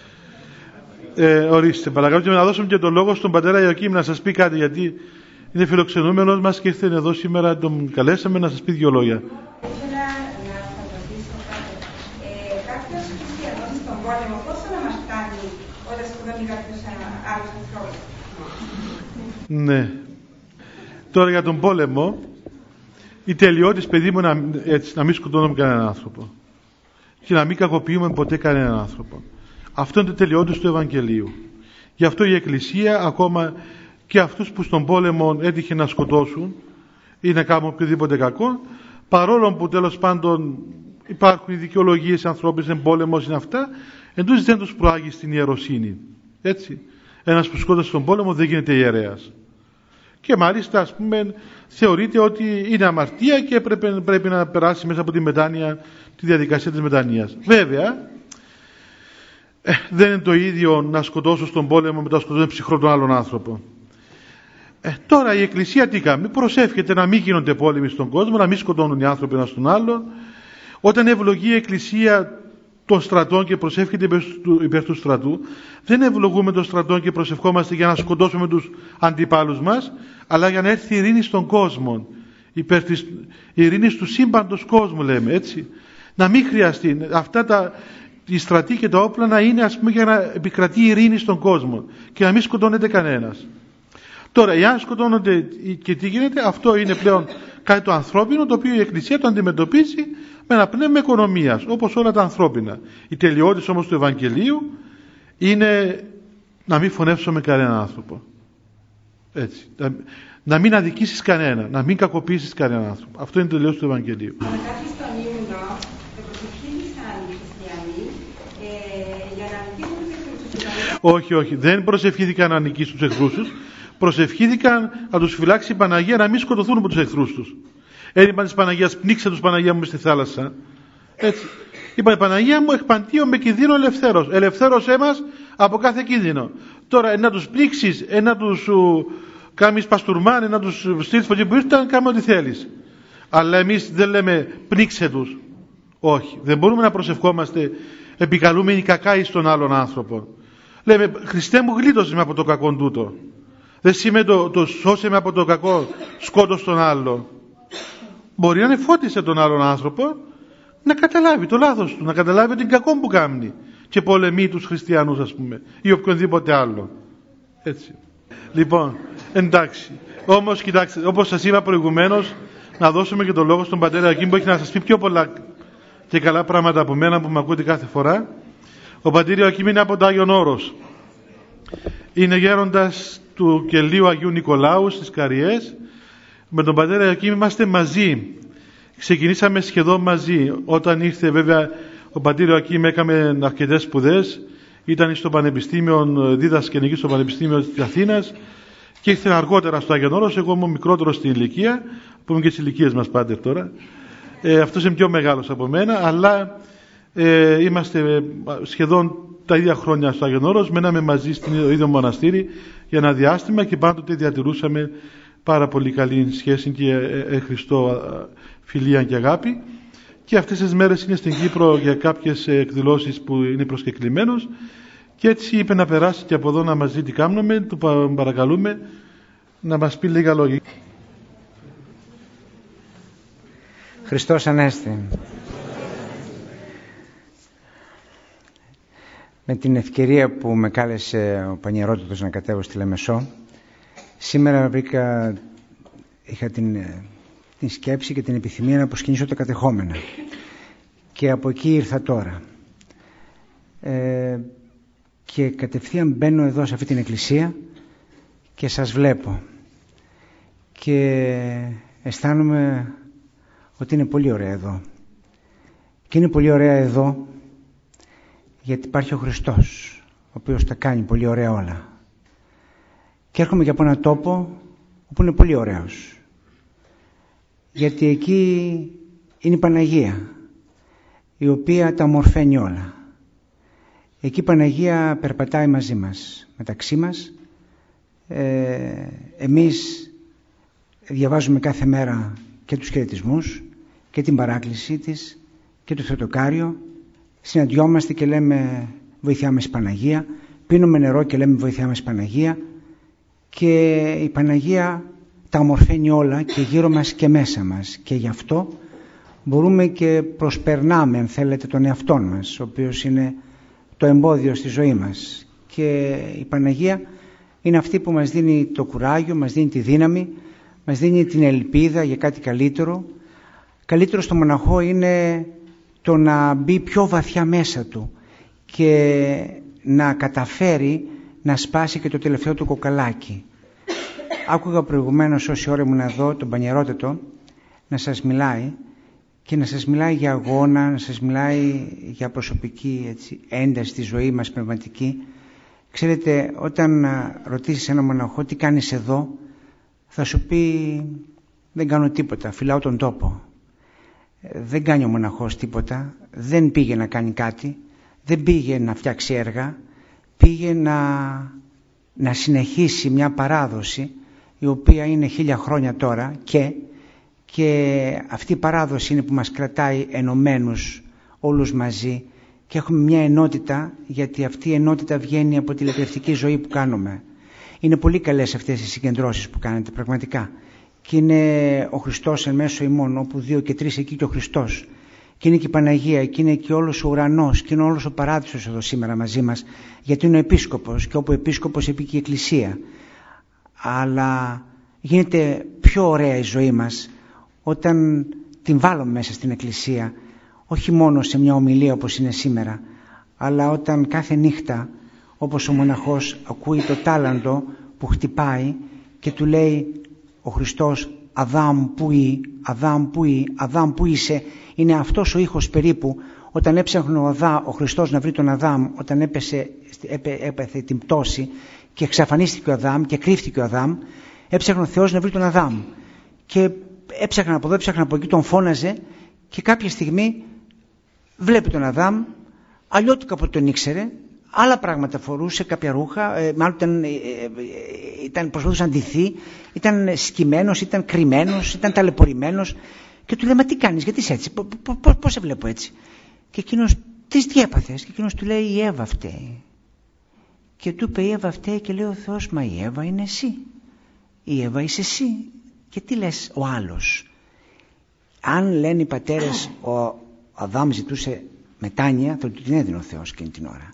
Ορίστε, παρακαλώ να δώσουμε και το λόγο στον πατέρα Ιωακήμ να σας πει κάτι, γιατί είναι φιλοξενούμενος μας και ήρθε εδώ σήμερα, τον καλέσαμε να σας πει δύο λόγια. Ήθελα να σας ρωτήσω κάτι. Κάποιος χριστιανός στον πόλεμο πόσο να μας κάνει όταν σκοτώνει κάποιος άλλος ανθρώπους? Ναι. Τώρα για τον πόλεμο, η τελειότης, παιδί μου, να μην σκοτώνουμε κανέναν άνθρωπο και να μην κακοποιούμε ποτέ κανέναν άνθρωπο. Αυτό είναι το τελειότης του Ευαγγελίου. Γι' αυτό η Εκκλησία, ακόμα και αυτούς που στον πόλεμο έτυχε να σκοτώσουν, ή να κάνουμε οποιοδήποτε κακό, παρόλο που τέλος πάντων υπάρχουν οι δικαιολογίες ανθρώπινες, είναι πόλεμος, είναι αυτά, εντούτοις δεν τους προάγει στην ιεροσύνη. Έτσι. Ένας που σκότωσε στον πόλεμο δεν γίνεται ιερέας. Και μάλιστα, ας πούμε, θεωρείται ότι είναι αμαρτία και πρέπει να περάσει μέσα από τη μετάνοια, τη διαδικασία της μετανοίας. Βέβαια, δεν είναι το ίδιο να σκοτώσω στον πόλεμο μετά να σκοτώσω ψυχρό τον άλλον άνθρωπο. Τώρα η Εκκλησία τι κάνει? Προσεύχεται να μην γίνονται πόλεμοι στον κόσμο, να μην σκοτώνουν οι άνθρωποι ένας τον άλλον. Όταν ευλογεί η Εκκλησία των στρατών και προσεύχεται υπέρ του στρατού, δεν ευλογούμε των στρατών και προσευχόμαστε για να σκοτώσουμε τους αντιπάλους μας, αλλά για να έρθει η ειρήνη στον κόσμο, υπέρ της ειρήνης του σύμπαντος κόσμου, λέμε, έτσι. Να μην χρειαστεί αυτά οι στρατοί και τα όπλα να είναι, ας πούμε, για να επικρατεί η ειρήνη στον κόσμο και να μην σκοτώνεται κανένας. Τώρα, εάν σκοτώνονται και τι γίνεται, αυτό είναι πλέον κάτι το ανθρώπινο, το οποίο η Εκκλησία το αντιμετωπίζει με ένα πνεύμα οικονομίας, όπως όλα τα ανθρώπινα. Η τελειότης όμως του Ευαγγελίου είναι να μην φωνεύσουμε κανέναν άνθρωπο. Έτσι. Να μην αδικήσεις κανένα, να μην κακοποιήσεις κανέναν άνθρωπο. Αυτό είναι η τελειότης του Ευαγγελίου. Όχι, δεν προσευχήθηκαν να νικήσουν τους εχθρούς τους. Προσευχήθηκαν να τους φυλάξει η Παναγία να μην σκοτωθούν από τους εχθρούς τους. Είπαν της Παναγίας, πνίξε τους Παναγία μου στη θάλασσα. Έτσι. Είπαν, η Παναγία μου εκπαντίω με κινδύνο ελευθέρως. Ελευθέρωσέ μας από κάθε κίνδυνο. Τώρα να τους πνίξεις, να τους κάνεις παστουρμάν, να τους στείλεις από εκεί που ήρθαν, κάνουμε ό,τι θέλεις. Αλλά εμείς δεν λέμε πνίξε τους. Όχι, δεν μπορούμε να προσευχόμαστε επικαλούμενοι κακά εις τον άλλον άνθρωπο. Λέμε, Χριστέ μου γλίτωσε με από το κακό τούτο. Δεν σημαίνει το σώσε με από το κακό σκότος τον άλλο. Μπορεί να είναι φώτισε τον άλλον άνθρωπο να καταλάβει το λάθος του, να καταλάβει την κακό που κάνει και πολεμεί τους χριστιανούς, ας πούμε, ή οποιονδήποτε άλλο. Έτσι. Λοιπόν, εντάξει. Όμως κοιτάξτε, όπως σας είπα προηγουμένως, να δώσουμε και τον λόγο στον πατέρα Ακίμ που έχει να σας πει πιο πολλά και καλά πράγματα από μένα που με ακούτε κάθε φορά. Ο πατήρ Ακίμ είναι από το Άγιον Όρος. Είναι γέροντας του κελίου Αγίου Νικολάου στις Καριές. Με τον πατέρα Ακίμ είμαστε μαζί. Ξεκινήσαμε σχεδόν μαζί. Όταν ήρθε βέβαια ο πατήρ Ακίμ έκαμε αρκετές σπουδές. Ήταν στο Πανεπιστήμιο, δίδασκε εκεί στο Πανεπιστήμιο της Αθήνας και ήρθε αργότερα στο Άγιον Όρος. Εγώ ήμουν μικρότερος στην ηλικία, πούμε και τις ηλικίες μας πάτερ τώρα. Αυτός είναι πιο μεγάλος από μένα, αλλά είμαστε σχεδόν τα ίδια χρόνια στο Άγιον Όρος, μέναμε μαζί στην ίδιο μοναστήρι για ένα διάστημα και πάντοτε διατηρούσαμε πάρα πολύ καλή σχέση και Χριστό φιλία και αγάπη. Και αυτές τις μέρες είναι στην Κύπρο για κάποιες εκδηλώσεις που είναι προσκεκλημένος και έτσι είπε να περάσει και από εδώ να μας δει τι κάνουμε, του παρακαλούμε να μας πει λίγα λόγια. Χριστός Ανέστη. Με την ευκαιρία που με κάλεσε ο Πανιερότατος να κατέβω στη Λεμεσό, σήμερα είχα την σκέψη και την επιθυμία να αποσκηνήσω τα κατεχόμενα. Και από εκεί ήρθα τώρα. Και κατευθείαν μπαίνω εδώ σε αυτή την εκκλησία και σας βλέπω. Και αισθάνομαι ότι είναι πολύ ωραία εδώ. Και είναι πολύ ωραία εδώ γιατί υπάρχει ο Χριστός, ο οποίος τα κάνει πολύ ωραία όλα. Και έρχομαι και από έναν τόπο όπου είναι πολύ ωραίος. Γιατί εκεί είναι η Παναγία, η οποία τα ομορφαίνει όλα. Εκεί η Παναγία περπατάει μαζί μας, μεταξύ μας. Εμείς διαβάζουμε κάθε μέρα και τους χαιρετισμούς και την παράκλησή της και το Θεοτοκάριο. Συναντιόμαστε και λέμε βοηθιά μας Παναγία. Πίνουμε νερό και λέμε βοηθιά μας Παναγία. Και η Παναγία τα ομορφαίνει όλα και γύρω μας και μέσα μας. Και γι' αυτό μπορούμε και προσπερνάμε, αν θέλετε, τον εαυτόν μας, ο οποίος είναι το εμπόδιο στη ζωή μας. Και η Παναγία είναι αυτή που μας δίνει το κουράγιο, μας δίνει τη δύναμη, μας δίνει την ελπίδα για κάτι καλύτερο. Καλύτερο στο μοναχό είναι το να μπει πιο βαθιά μέσα του και να καταφέρει να σπάσει και το τελευταίο του κοκαλάκι. Άκουγα προηγουμένως όση ώρα ήμουν εδώ τον Πανιερότετο να σας μιλάει και να σας μιλάει για αγώνα, να σας μιλάει για προσωπική ένταση στη ζωή μας πνευματική. Ξέρετε, όταν ρωτήσεις έναν μοναχό τι κάνεις εδώ, θα σου πει δεν κάνω τίποτα, φυλάω τον τόπο. Δεν κάνει ο μοναχός τίποτα, δεν πήγε να κάνει κάτι, δεν πήγε να φτιάξει έργα, πήγε να συνεχίσει μια παράδοση η οποία είναι 1000 χρόνια τώρα και αυτή η παράδοση είναι που μας κρατάει ενωμένους όλους μαζί και έχουμε μια ενότητα, γιατί αυτή η ενότητα βγαίνει από τη λατρευτική ζωή που κάνουμε. Είναι πολύ καλές αυτές οι συγκεντρώσεις που κάνετε πραγματικά και είναι ο Χριστός εν μέσω ημών, όπου 2 και 3 εκεί και ο Χριστός και είναι και η Παναγία και είναι και όλος ο ουρανός και είναι όλος ο παράδεισος εδώ σήμερα μαζί μας, γιατί είναι ο Επίσκοπος και όπου ο Επίσκοπος επί και η Εκκλησία. Αλλά γίνεται πιο ωραία η ζωή μας όταν την βάλουμε μέσα στην Εκκλησία, όχι μόνο σε μια ομιλία όπως είναι σήμερα, αλλά όταν κάθε νύχτα, όπως ο μοναχός ακούει το τάλαντο που χτυπάει και του λέει ο Χριστός Αδάμ που είσαι, είναι αυτός ο ήχος περίπου όταν έψαχνε ο Χριστός να βρει τον Αδάμ, όταν έπαθε την πτώση και εξαφανίστηκε ο Αδάμ και κρύφτηκε ο Αδάμ, έψαχνε ο Θεός να βρει τον Αδάμ και έψαχνε από εδώ, έψαχνε από εκεί, τον φώναζε και κάποια στιγμή βλέπει τον Αδάμ, αλλιώτικα από τον ήξερε, άλλα πράγματα φορούσε, κάποια ρούχα, μάλλον προσπαθούσε να ντυθεί, ήταν σκυμμένος, ήταν κρυμμένος, ήταν ταλαιπωρημένος και του λέει μα τι κάνεις, γιατί είσαι έτσι, πώς σε βλέπω έτσι. Και εκείνος τι έπαθες, και εκείνος του λέει η Εύα φταίει. Και του είπε η Εύα φταίει και λέει ο Θεός μα η Εύα είναι εσύ, η Εύα είσαι εσύ και τι λες ο άλλος. Αν λένε οι πατέρες ο Αδάμ ζητούσε μετάνοια, θα του την έδινε ο Θεός εκείνη την ώρα.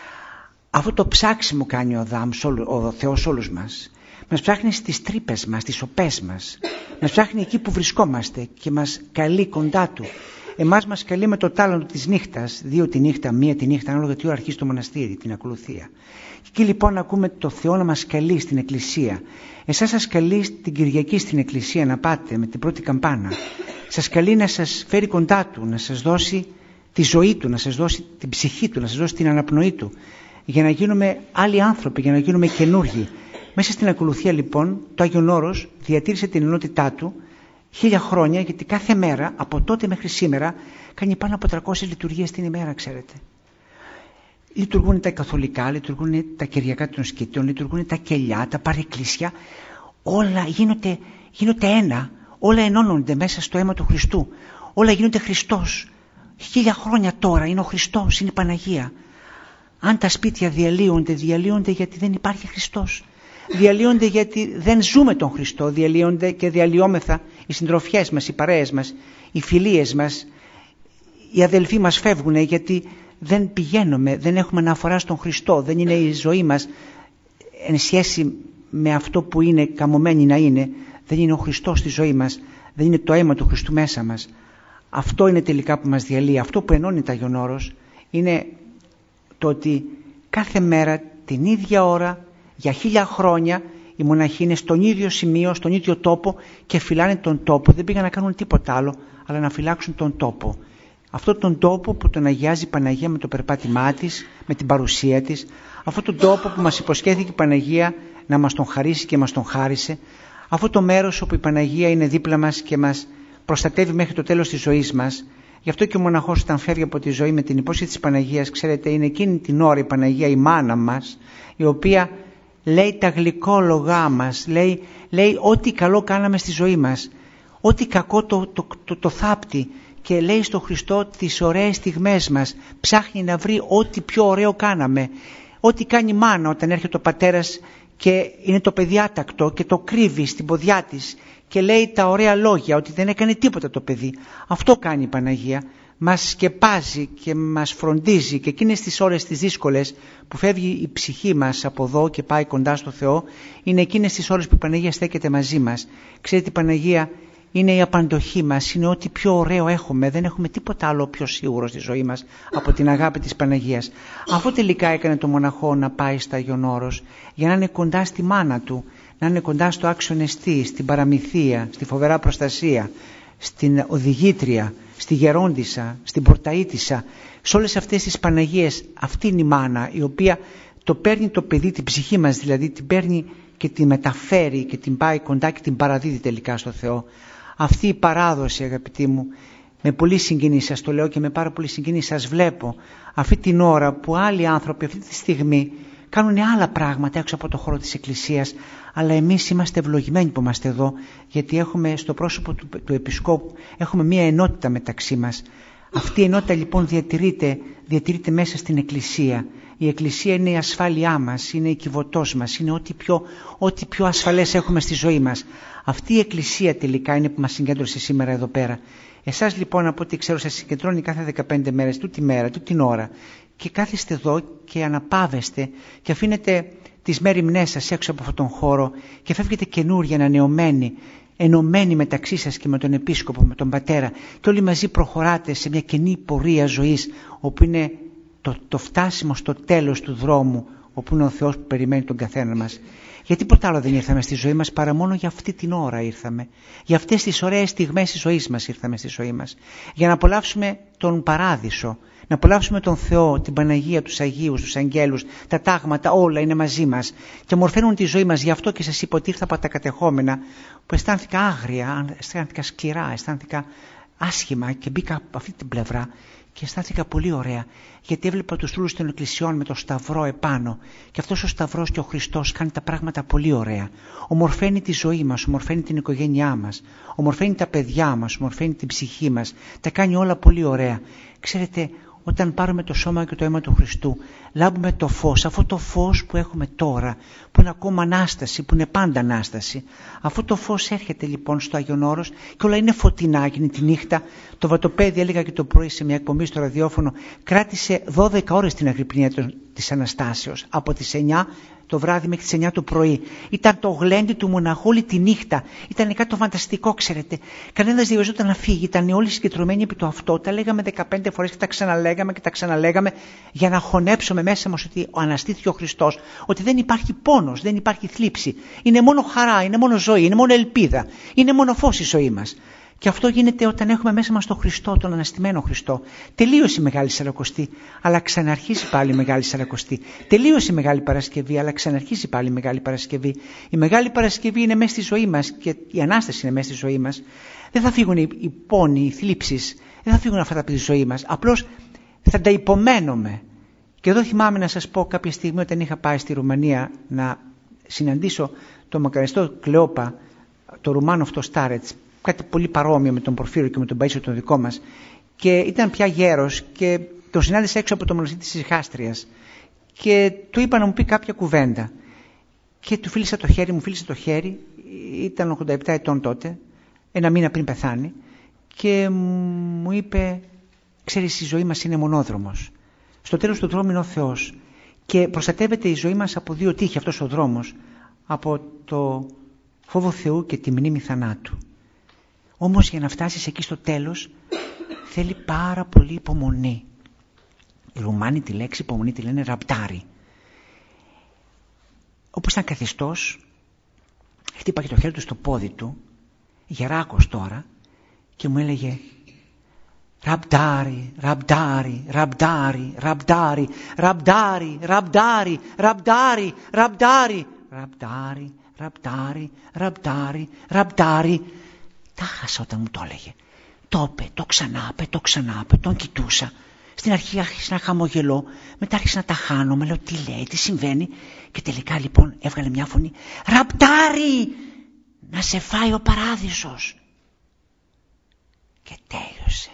Αυτό το ψάξιμο κάνει ο Θεός όλους μας. Μας ψάχνει στις τρύπες μας, στις οπές μας. Μας ψάχνει εκεί που βρισκόμαστε και μας καλεί κοντά του. Εμάς μας καλεί με το τάλαντο της νύχτας, 2 τη νύχτα, 1 τη νύχτα, ανάλογα τι ώρα αρχίσει το μοναστήρι, την ακολουθία. Και εκεί λοιπόν ακούμε το Θεό να μας καλεί στην Εκκλησία. Εσάς σας καλεί την Κυριακή στην Εκκλησία να πάτε με την πρώτη καμπάνα. Σας καλεί να σας φέρει κοντά του, να σας δώσει τη ζωή του, να σας δώσει την ψυχή του, να σας δώσει την αναπνοή του, για να γίνουμε άλλοι άνθρωποι, για να γίνουμε καινούργοι. Μέσα στην ακολουθία λοιπόν το Άγιον Όρος διατήρησε την ενότητά του 1000 χρόνια, γιατί κάθε μέρα από τότε μέχρι σήμερα κάνει πάνω από 300 λειτουργίες την ημέρα, ξέρετε. Λειτουργούν τα καθολικά, λειτουργούν τα Κυριακά των Σκητών, λειτουργούν τα κελιά, τα παρεκκλήσια, όλα γίνονται ένα, όλα ενώνονται μέσα στο αίμα του Χριστού, όλα γίνονται Χριστός. 1000 χρόνια τώρα είναι ο Χριστός, είναι η Παναγία. Αν τα σπίτια διαλύονται γιατί δεν υπάρχει Χριστός. Διαλύονται γιατί δεν ζούμε τον Χριστό. Διαλύονται και διαλυόμεθα οι συντροφιές μας, οι παρέες μας, οι φιλίες μας. Οι αδελφοί μας φεύγουν γιατί δεν πηγαίνουμε, δεν έχουμε αναφορά στον Χριστό. Δεν είναι η ζωή μας εν σχέση με αυτό που είναι καμωμένη να είναι. Δεν είναι ο Χριστός στη ζωή μας. Δεν είναι το αίμα του Χριστού μέσα μας. Αυτό είναι τελικά που μας διαλύει. Αυτό που ενώνει τα Άγιον Όρος είναι το ότι κάθε μέρα την ίδια ώρα για 1000 χρόνια οι μοναχοί είναι στον ίδιο σημείο, στον ίδιο τόπο και φυλάνε τον τόπο. Δεν πήγαν να κάνουν τίποτα άλλο αλλά να φυλάξουν τον τόπο. Αυτόν τον τόπο που τον αγιάζει η Παναγία με το περπάτημά της, με την παρουσία της. Αυτόν τον τόπο που μας υποσχέθηκε η Παναγία να μας τον χαρίσει και μας τον χάρισε. Αυτό το μέρος όπου η Παναγία είναι δίπλα μας και μας προστατεύει μέχρι το τέλος της ζωής μας. Γι' αυτό και ο μοναχός όταν φεύγει από τη ζωή με την υπόσχεση της Παναγίας, ξέρετε, είναι εκείνη την ώρα η Παναγία, η μάνα μας, η οποία λέει τα γλυκόλογά μας, λέει ό,τι καλό κάναμε στη ζωή μας, ό,τι κακό το θάπτει και λέει στον Χριστό τις ωραίες στιγμές μας, ψάχνει να βρει ό,τι πιο ωραίο κάναμε, ό,τι κάνει η μάνα όταν έρχεται ο πατέρας και είναι το παιδί άτακτο και το κρύβει στην ποδιά της και λέει τα ωραία λόγια ότι δεν έκανε τίποτα το παιδί. Αυτό κάνει η Παναγία. Μας σκεπάζει και μας φροντίζει και εκείνες τις ώρες τις δύσκολες που φεύγει η ψυχή μας από εδώ και πάει κοντά στο Θεό, είναι εκείνες τις ώρες που η Παναγία στέκεται μαζί μας. Ξέρετε, η Παναγία είναι η απαντοχή μας, είναι ό,τι πιο ωραίο έχουμε. Δεν έχουμε τίποτα άλλο πιο σίγουρο στη ζωή μας από την αγάπη της Παναγίας. Αυτό τελικά έκανε το μοναχό να πάει στα Άγιον Όρος, για να είναι κοντά στη μάνα του, να είναι κοντά στο άξιον εστί, στην παραμυθία, στη φοβερά προστασία, στην οδηγήτρια, στη γερόντισσα, στην πορταΐτισσα, σε όλες αυτές τις Παναγίες. Αυτή είναι η μάνα η οποία το παίρνει το παιδί, την ψυχή μας δηλαδή, την παίρνει και τη μεταφέρει και την πάει κοντά και την παραδίδει τελικά στο Θεό. Αυτή η παράδοση, αγαπητοί μου, με πολύ συγκίνηση σας το λέω και με πάρα πολύ συγκίνηση σας βλέπω αυτή την ώρα που άλλοι άνθρωποι αυτή τη στιγμή κάνουν άλλα πράγματα έξω από το χώρο της Εκκλησίας, αλλά εμείς είμαστε ευλογημένοι που είμαστε εδώ, γιατί έχουμε στο πρόσωπο του Επισκόπου έχουμε μία ενότητα μεταξύ μας. Αυτή η ενότητα λοιπόν διατηρείται μέσα στην Εκκλησία. Η Εκκλησία είναι η ασφάλειά μας, είναι η κυβωτός μας, είναι ό,τι πιο ασφαλές έχουμε στη ζωή μας. Αυτή η Εκκλησία τελικά είναι που μας συγκέντρωσε σήμερα εδώ πέρα. Εσάς λοιπόν, από ό,τι ξέρω, σας συγκεντρώνει κάθε 15 μέρες, τούτη μέρα, τούτη την ώρα, και κάθεστε εδώ και αναπαύεστε και αφήνετε τις μέριμνές σας έξω από αυτόν τον χώρο και φεύγετε καινούργια, ανανεωμένοι, ενωμένοι μεταξύ σας και με τον Επίσκοπο, με τον Πατέρα, και όλοι μαζί προχωράτε σε μια καινή πορεία ζωής, όπου είναι το φτάσιμο στο τέλος του δρόμου, όπου είναι ο Θεός που περιμένει τον καθένα μας. Γιατί ποτέ άλλο δεν ήρθαμε στη ζωή μας παρά μόνο για αυτή την ώρα ήρθαμε. Για αυτές τις ωραίες στιγμές της ζωής μας ήρθαμε στη ζωή μας. Για να απολαύσουμε τον παράδεισο, να απολαύσουμε τον Θεό, την Παναγία, τους Αγίους, τους Αγγέλους, τα τάγματα, όλα είναι μαζί μας και μορφαίνουν τη ζωή μας. Γι' αυτό και σας είπα ότι ήρθα από τα κατεχόμενα που αισθάνθηκα άγρια, αισθάνθηκα σκληρά, αισθάνθηκα άσχημα και μπήκα από αυτή την πλευρά. Και αισθάνθηκα πολύ ωραία, γιατί έβλεπα τους τρούλους των εκκλησιών με το σταυρό επάνω. Και αυτός ο σταυρός και ο Χριστός κάνει τα πράγματα πολύ ωραία. Ομορφαίνει τη ζωή μας, ομορφαίνει την οικογένειά μας, ομορφαίνει τα παιδιά μας, ομορφαίνει την ψυχή μας. Τα κάνει όλα πολύ ωραία. Ξέρετε, όταν πάρουμε το σώμα και το αίμα του Χριστού, λάμπουμε το φως, αυτό το φως που έχουμε τώρα, που είναι ακόμα Ανάσταση, που είναι πάντα Ανάσταση. Αυτό το φως έρχεται λοιπόν στο Άγιον Όρος και όλα είναι φωτεινά, εκείνη τη νύχτα. Το Βατοπέδι, έλεγα και το πρωί σε μια εκπομπή στο ραδιόφωνο, κράτησε 12 ώρες την αγρυπνία της Αναστάσεως, από τις 9 το βράδυ μέχρι τις 9 το πρωί. Ήταν το γλέντι του μοναχού όλη τη νύχτα. Ήταν κάτι το φανταστικό, ξέρετε. Κανένας δεν βιαζόταν να φύγει. Ήταν όλοι συγκεντρωμένοι επί το αυτό. Τα λέγαμε 15 φορές και τα ξαναλέγαμε και τα ξαναλέγαμε για να χωνέψουμε μέσα μας ότι αναστήθηκε ο Χριστός. Ότι δεν υπάρχει πόνος, δεν υπάρχει θλίψη. Είναι μόνο χαρά, είναι μόνο ζωή, είναι μόνο ελπίδα. Είναι μόνο φως η ζωή μας. Και αυτό γίνεται όταν έχουμε μέσα μας τον Χριστό, τον αναστημένο Χριστό. Τελείωσε η Μεγάλη Σαρακοστή, αλλά ξαναρχίζει πάλι η Μεγάλη Σαρακοστή. Τελείωσε η Μεγάλη Παρασκευή, αλλά ξαναρχίζει πάλι η Μεγάλη Παρασκευή. Η Μεγάλη Παρασκευή είναι μέσα στη ζωή μας και η Ανάσταση είναι μέσα στη ζωή μας. Δεν θα φύγουν οι πόνοι, οι θλίψεις, δεν θα φύγουν αυτά από τη ζωή μας. Απλώς θα τα υπομένουμε. Και εδώ θυμάμαι να σας πω κάποια στιγμή όταν είχα πάει στη Ρουμανία να συναντήσω τον μακαριστό Κλεόπα, τον Ρουμάνο αυτό Στάρετς, κάτι πολύ παρόμοιο με τον Πορφύριο και με τον Παΐσιο τον δικό μας, και ήταν πια γέρος και τον συνάντησα έξω από το μοναστήρι της Ησυχάστριας και του είπα να μου πει κάποια κουβέντα και του φίλησα το χέρι, μου φίλησε το χέρι, ήταν 87 ετών τότε, ένα μήνα πριν πεθάνει, και μου είπε, ξέρεις, η ζωή μας είναι μονόδρομος, στο τέλος του δρόμου είναι ο Θεός και προστατεύεται η ζωή μας από δύο τείχη αυτός ο δρόμος, από το φόβο Θεού και τη μνήμη θανάτου. Όμως για να φτάσεις εκεί στο τέλος θέλει πάρα πολύ υπομονή. Οι Ρουμάνοι τη λέξη υπομονή τη λένε ραμπτάρι. Όπως ήταν καθιστός, χτύπαγε το χέρι του στο πόδι του, γεράκος τώρα, και μου έλεγε ραμπτάρι, ραμπτάρι, ραμπτάρι, ραμπτάρι, ραμπτάρι, ραμπτάρι, ραμπτάρι, ραμπτάρι, ραμπτάρι, ραμπτάρι, ραμπτάρι, ραμπτάρι. Τα χάσα όταν μου το έλεγε. Το είπε, το ξανάπε, τον κοιτούσα. Στην αρχή άρχισε να χαμογελώ, μετά άρχισε να τα χάνω, με λέω τι λέει, τι συμβαίνει, και τελικά λοιπόν έβγαλε μια φωνή, ραμπτάρι, να σε φάει ο παράδεισος. Και τέλειωσε.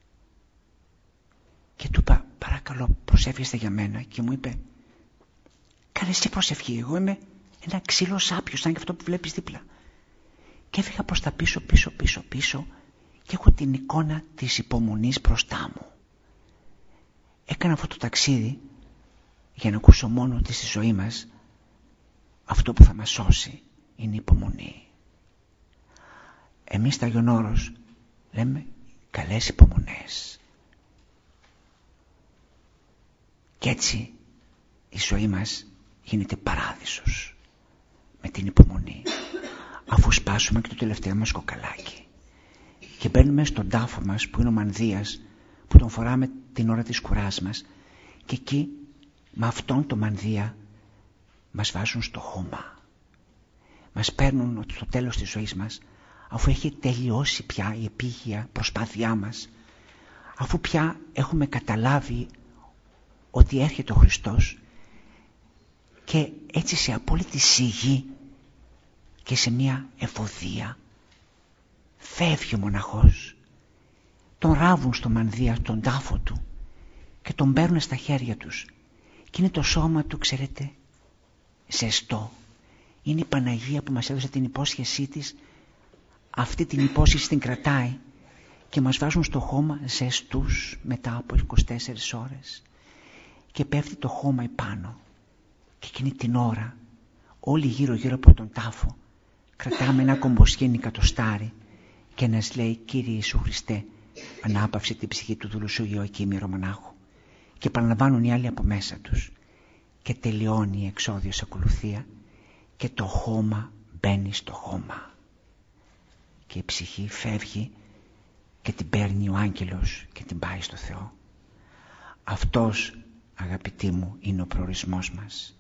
Και του είπα, παρακαλώ προσεύχεστε για μένα, και μου είπε, κάνε εσύ προσευχή, εγώ είμαι ένα ξύλο σάπιο σαν και αυτό που βλέπεις δίπλα. Και έφυγα προς τα πίσω και έχω την εικόνα της υπομονής μπροστά μου. Έκανα αυτό το ταξίδι για να ακούσω μόνο ότι στη ζωή μας αυτό που θα μας σώσει είναι η υπομονή. Εμείς στα Άγιον Όρος λέμε καλές υπομονές. Και έτσι η ζωή μας γίνεται παράδεισος. με την υπομονή, αφού σπάσουμε και το τελευταίο μας κοκαλάκι και μπαίνουμε στον τάφο μας που είναι ο μανδύας, που τον φοράμε την ώρα της κουράς μας, και εκεί με αυτόν τον μανδύα μας βάζουν στο χώμα. Μας παίρνουν στο τέλος της ζωής μας, αφού έχει τελειώσει πια η επίγεια προσπάθειά μας, αφού πια έχουμε καταλάβει ότι έρχεται ο Χριστός, και έτσι σε απόλυτη σιγή και σε μια ευωδία φεύγει ο μοναχός. Τον ράβουν στο μανδύα, τον τάφο του, και τον παίρνουν στα χέρια τους, και είναι το σώμα του, ξέρετε, ζεστό. Είναι η Παναγία που μας έδωσε την υπόσχεσή της. Αυτή την υπόσχεση την κρατάει και μας βάζουν στο χώμα ζεστούς μετά από 24 ώρες, και πέφτει το χώμα επάνω, και εκείνη την ώρα όλοι γύρω από τον τάφο κρατάμε ένα κομποσχήνι κατοστάρι και ένας λέει: Κύριε Ιησού Χριστέ, ανάπαυσε την ψυχή του δούλου σου Ιωακήμ ιερομονάχου. Και επαναλαμβάνουν οι άλλοι από μέσα τους, και τελειώνει η εξώδιος ακολουθία, και το χώμα μπαίνει στο χώμα και η ψυχή φεύγει και την παίρνει ο άγγελος και την πάει στο Θεό. Αυτός, αγαπητοί μου, είναι ο προορισμός μας.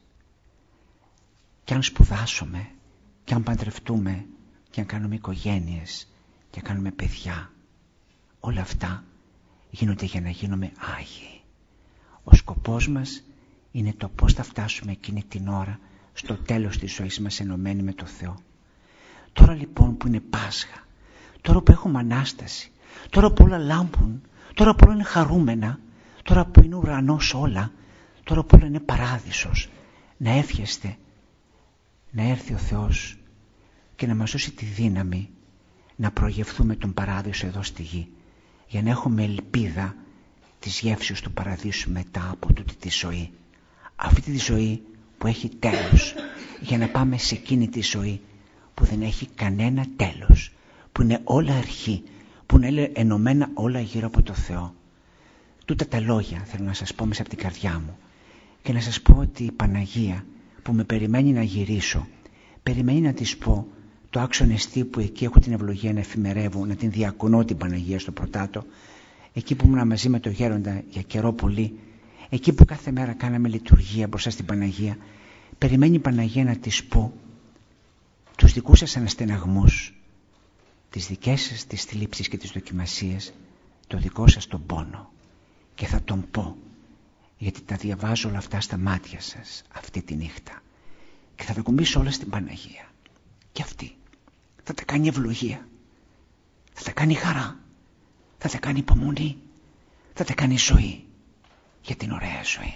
Κι αν σπουδάσουμε, κι αν παντρευτούμε, κι αν κάνουμε οικογένειες, κι αν κάνουμε παιδιά, όλα αυτά γίνονται για να γίνουμε Άγιοι. Ο σκοπός μας είναι το πώς θα φτάσουμε εκείνη την ώρα στο τέλος της ζωής μας ενωμένοι με το Θεό. Τώρα λοιπόν που είναι Πάσχα, τώρα που έχουμε Ανάσταση, τώρα που όλα λάμπουν, τώρα που όλα είναι χαρούμενα, τώρα που είναι ουρανός όλα, τώρα που όλα είναι παράδεισος, να εύχεστε να έρθει ο Θεός και να μας δώσει τη δύναμη να προγευθούμε τον παράδεισο εδώ στη γη, για να έχουμε ελπίδα της γεύσεως του παραδείσου μετά από τούτη τη ζωή. Αυτή τη ζωή που έχει τέλος, για να πάμε σε εκείνη τη ζωή που δεν έχει κανένα τέλος, που είναι όλα αρχή, που είναι ενωμένα όλα γύρω από το Θεό. Τούτα τα λόγια θέλω να σας πω μέσα από την καρδιά μου, και να σας πω ότι η Παναγία που με περιμένει να γυρίσω, περιμένει να της πω το άξον εστί που εκεί έχω την ευλογία να εφημερεύω, να την διακονώ την Παναγία στο Πρωτάτο, εκεί που ήμουν μαζί με το Γέροντα για καιρό πολύ, εκεί που κάθε μέρα κάναμε λειτουργία μπροστά στην Παναγία, περιμένει η Παναγία να της πω τους δικούς σας αναστεναγμούς, τις δικές σας τις θλίψεις και τις δοκιμασίες, το δικό σας τον πόνο, και θα τον πω, γιατί τα διαβάζω όλα αυτά στα μάτια σας αυτή τη νύχτα, και θα τα κουμπίσω όλα στην Παναγία, και αυτή θα τα κάνει ευλογία, θα τα κάνει χαρά, θα τα κάνει υπομονή, θα τα κάνει ζωή για την ωραία ζωή.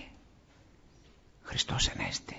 Χριστός Ανέστη.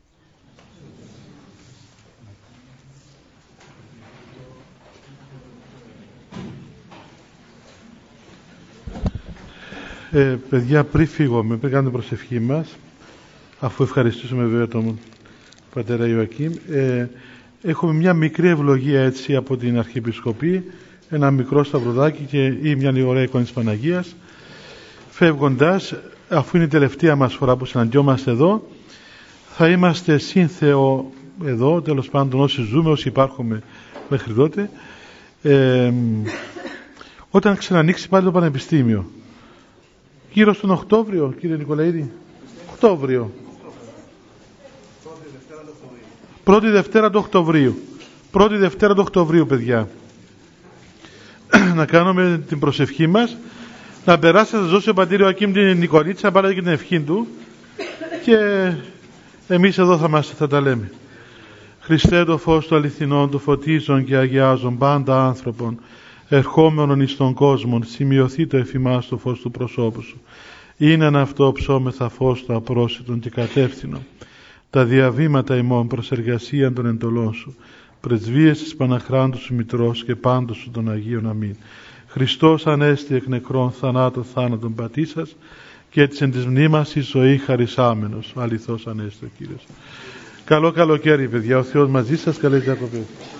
Παιδιά, πριν φύγουμε, πριν κάνουμε την προσευχή μας, αφού ευχαριστήσουμε βέβαια τον πατέρα Ιωακήμ, έχουμε μια μικρή ευλογία έτσι από την Αρχιεπισκοπή, ένα μικρό σταυρουδάκι ή μια ωραία εικόνα της Παναγίας. Φεύγοντας, αφού είναι η τελευταία μας φορά που συναντιόμαστε εδώ, θα είμαστε σύν Θεό εδώ, τέλος πάντων όσοι ζούμε, όσοι υπάρχουμε μέχρι τότε, όταν ξανανοίξει πάλι το Πανεπιστήμιο. Γύρω στον Οκτώβριο, κύριε Νικολαίδη. Οκτώβριο. Πρώτη Δευτέρα του Οκτωβρίου. Πρώτη Δευτέρα του Οκτωβρίου, παιδιά. Να κάνουμε την προσευχή μας. Να περάσει, να σας δώσει ο πατήρ Ιωακήμ την εικονίτσα, να πάρετε και την ευχή του. Και εμείς εδώ θα τα λέμε. Χριστέ, το φως του αληθινών, του φωτίζων και αγιάζων πάντα άνθρωπον, ερχόμενον εις τον κόσμο, σημειωθεί το εφημάς το φως του προσώπου σου. Είναι αν αυτό ψώμεθα φως του απρόσιτον και κατεύθυνο. Τα διαβήματα ημών προς εργασίαν των εντολών σου. Πρεσβείες της Παναχράντου σου Μητρός και πάντως σου των Αγίων. Αμήν. Χριστός Ανέστη εκ νεκρών θανάτων θάνατον πατήσας και της εν της μνήμας η ζωή χαρισάμενος. Αληθώς Ανέστη ο Κύριος. Καλό καλοκαίρι, παιδιά. Ο Θεός μαζί σας. Καλές διακοπές.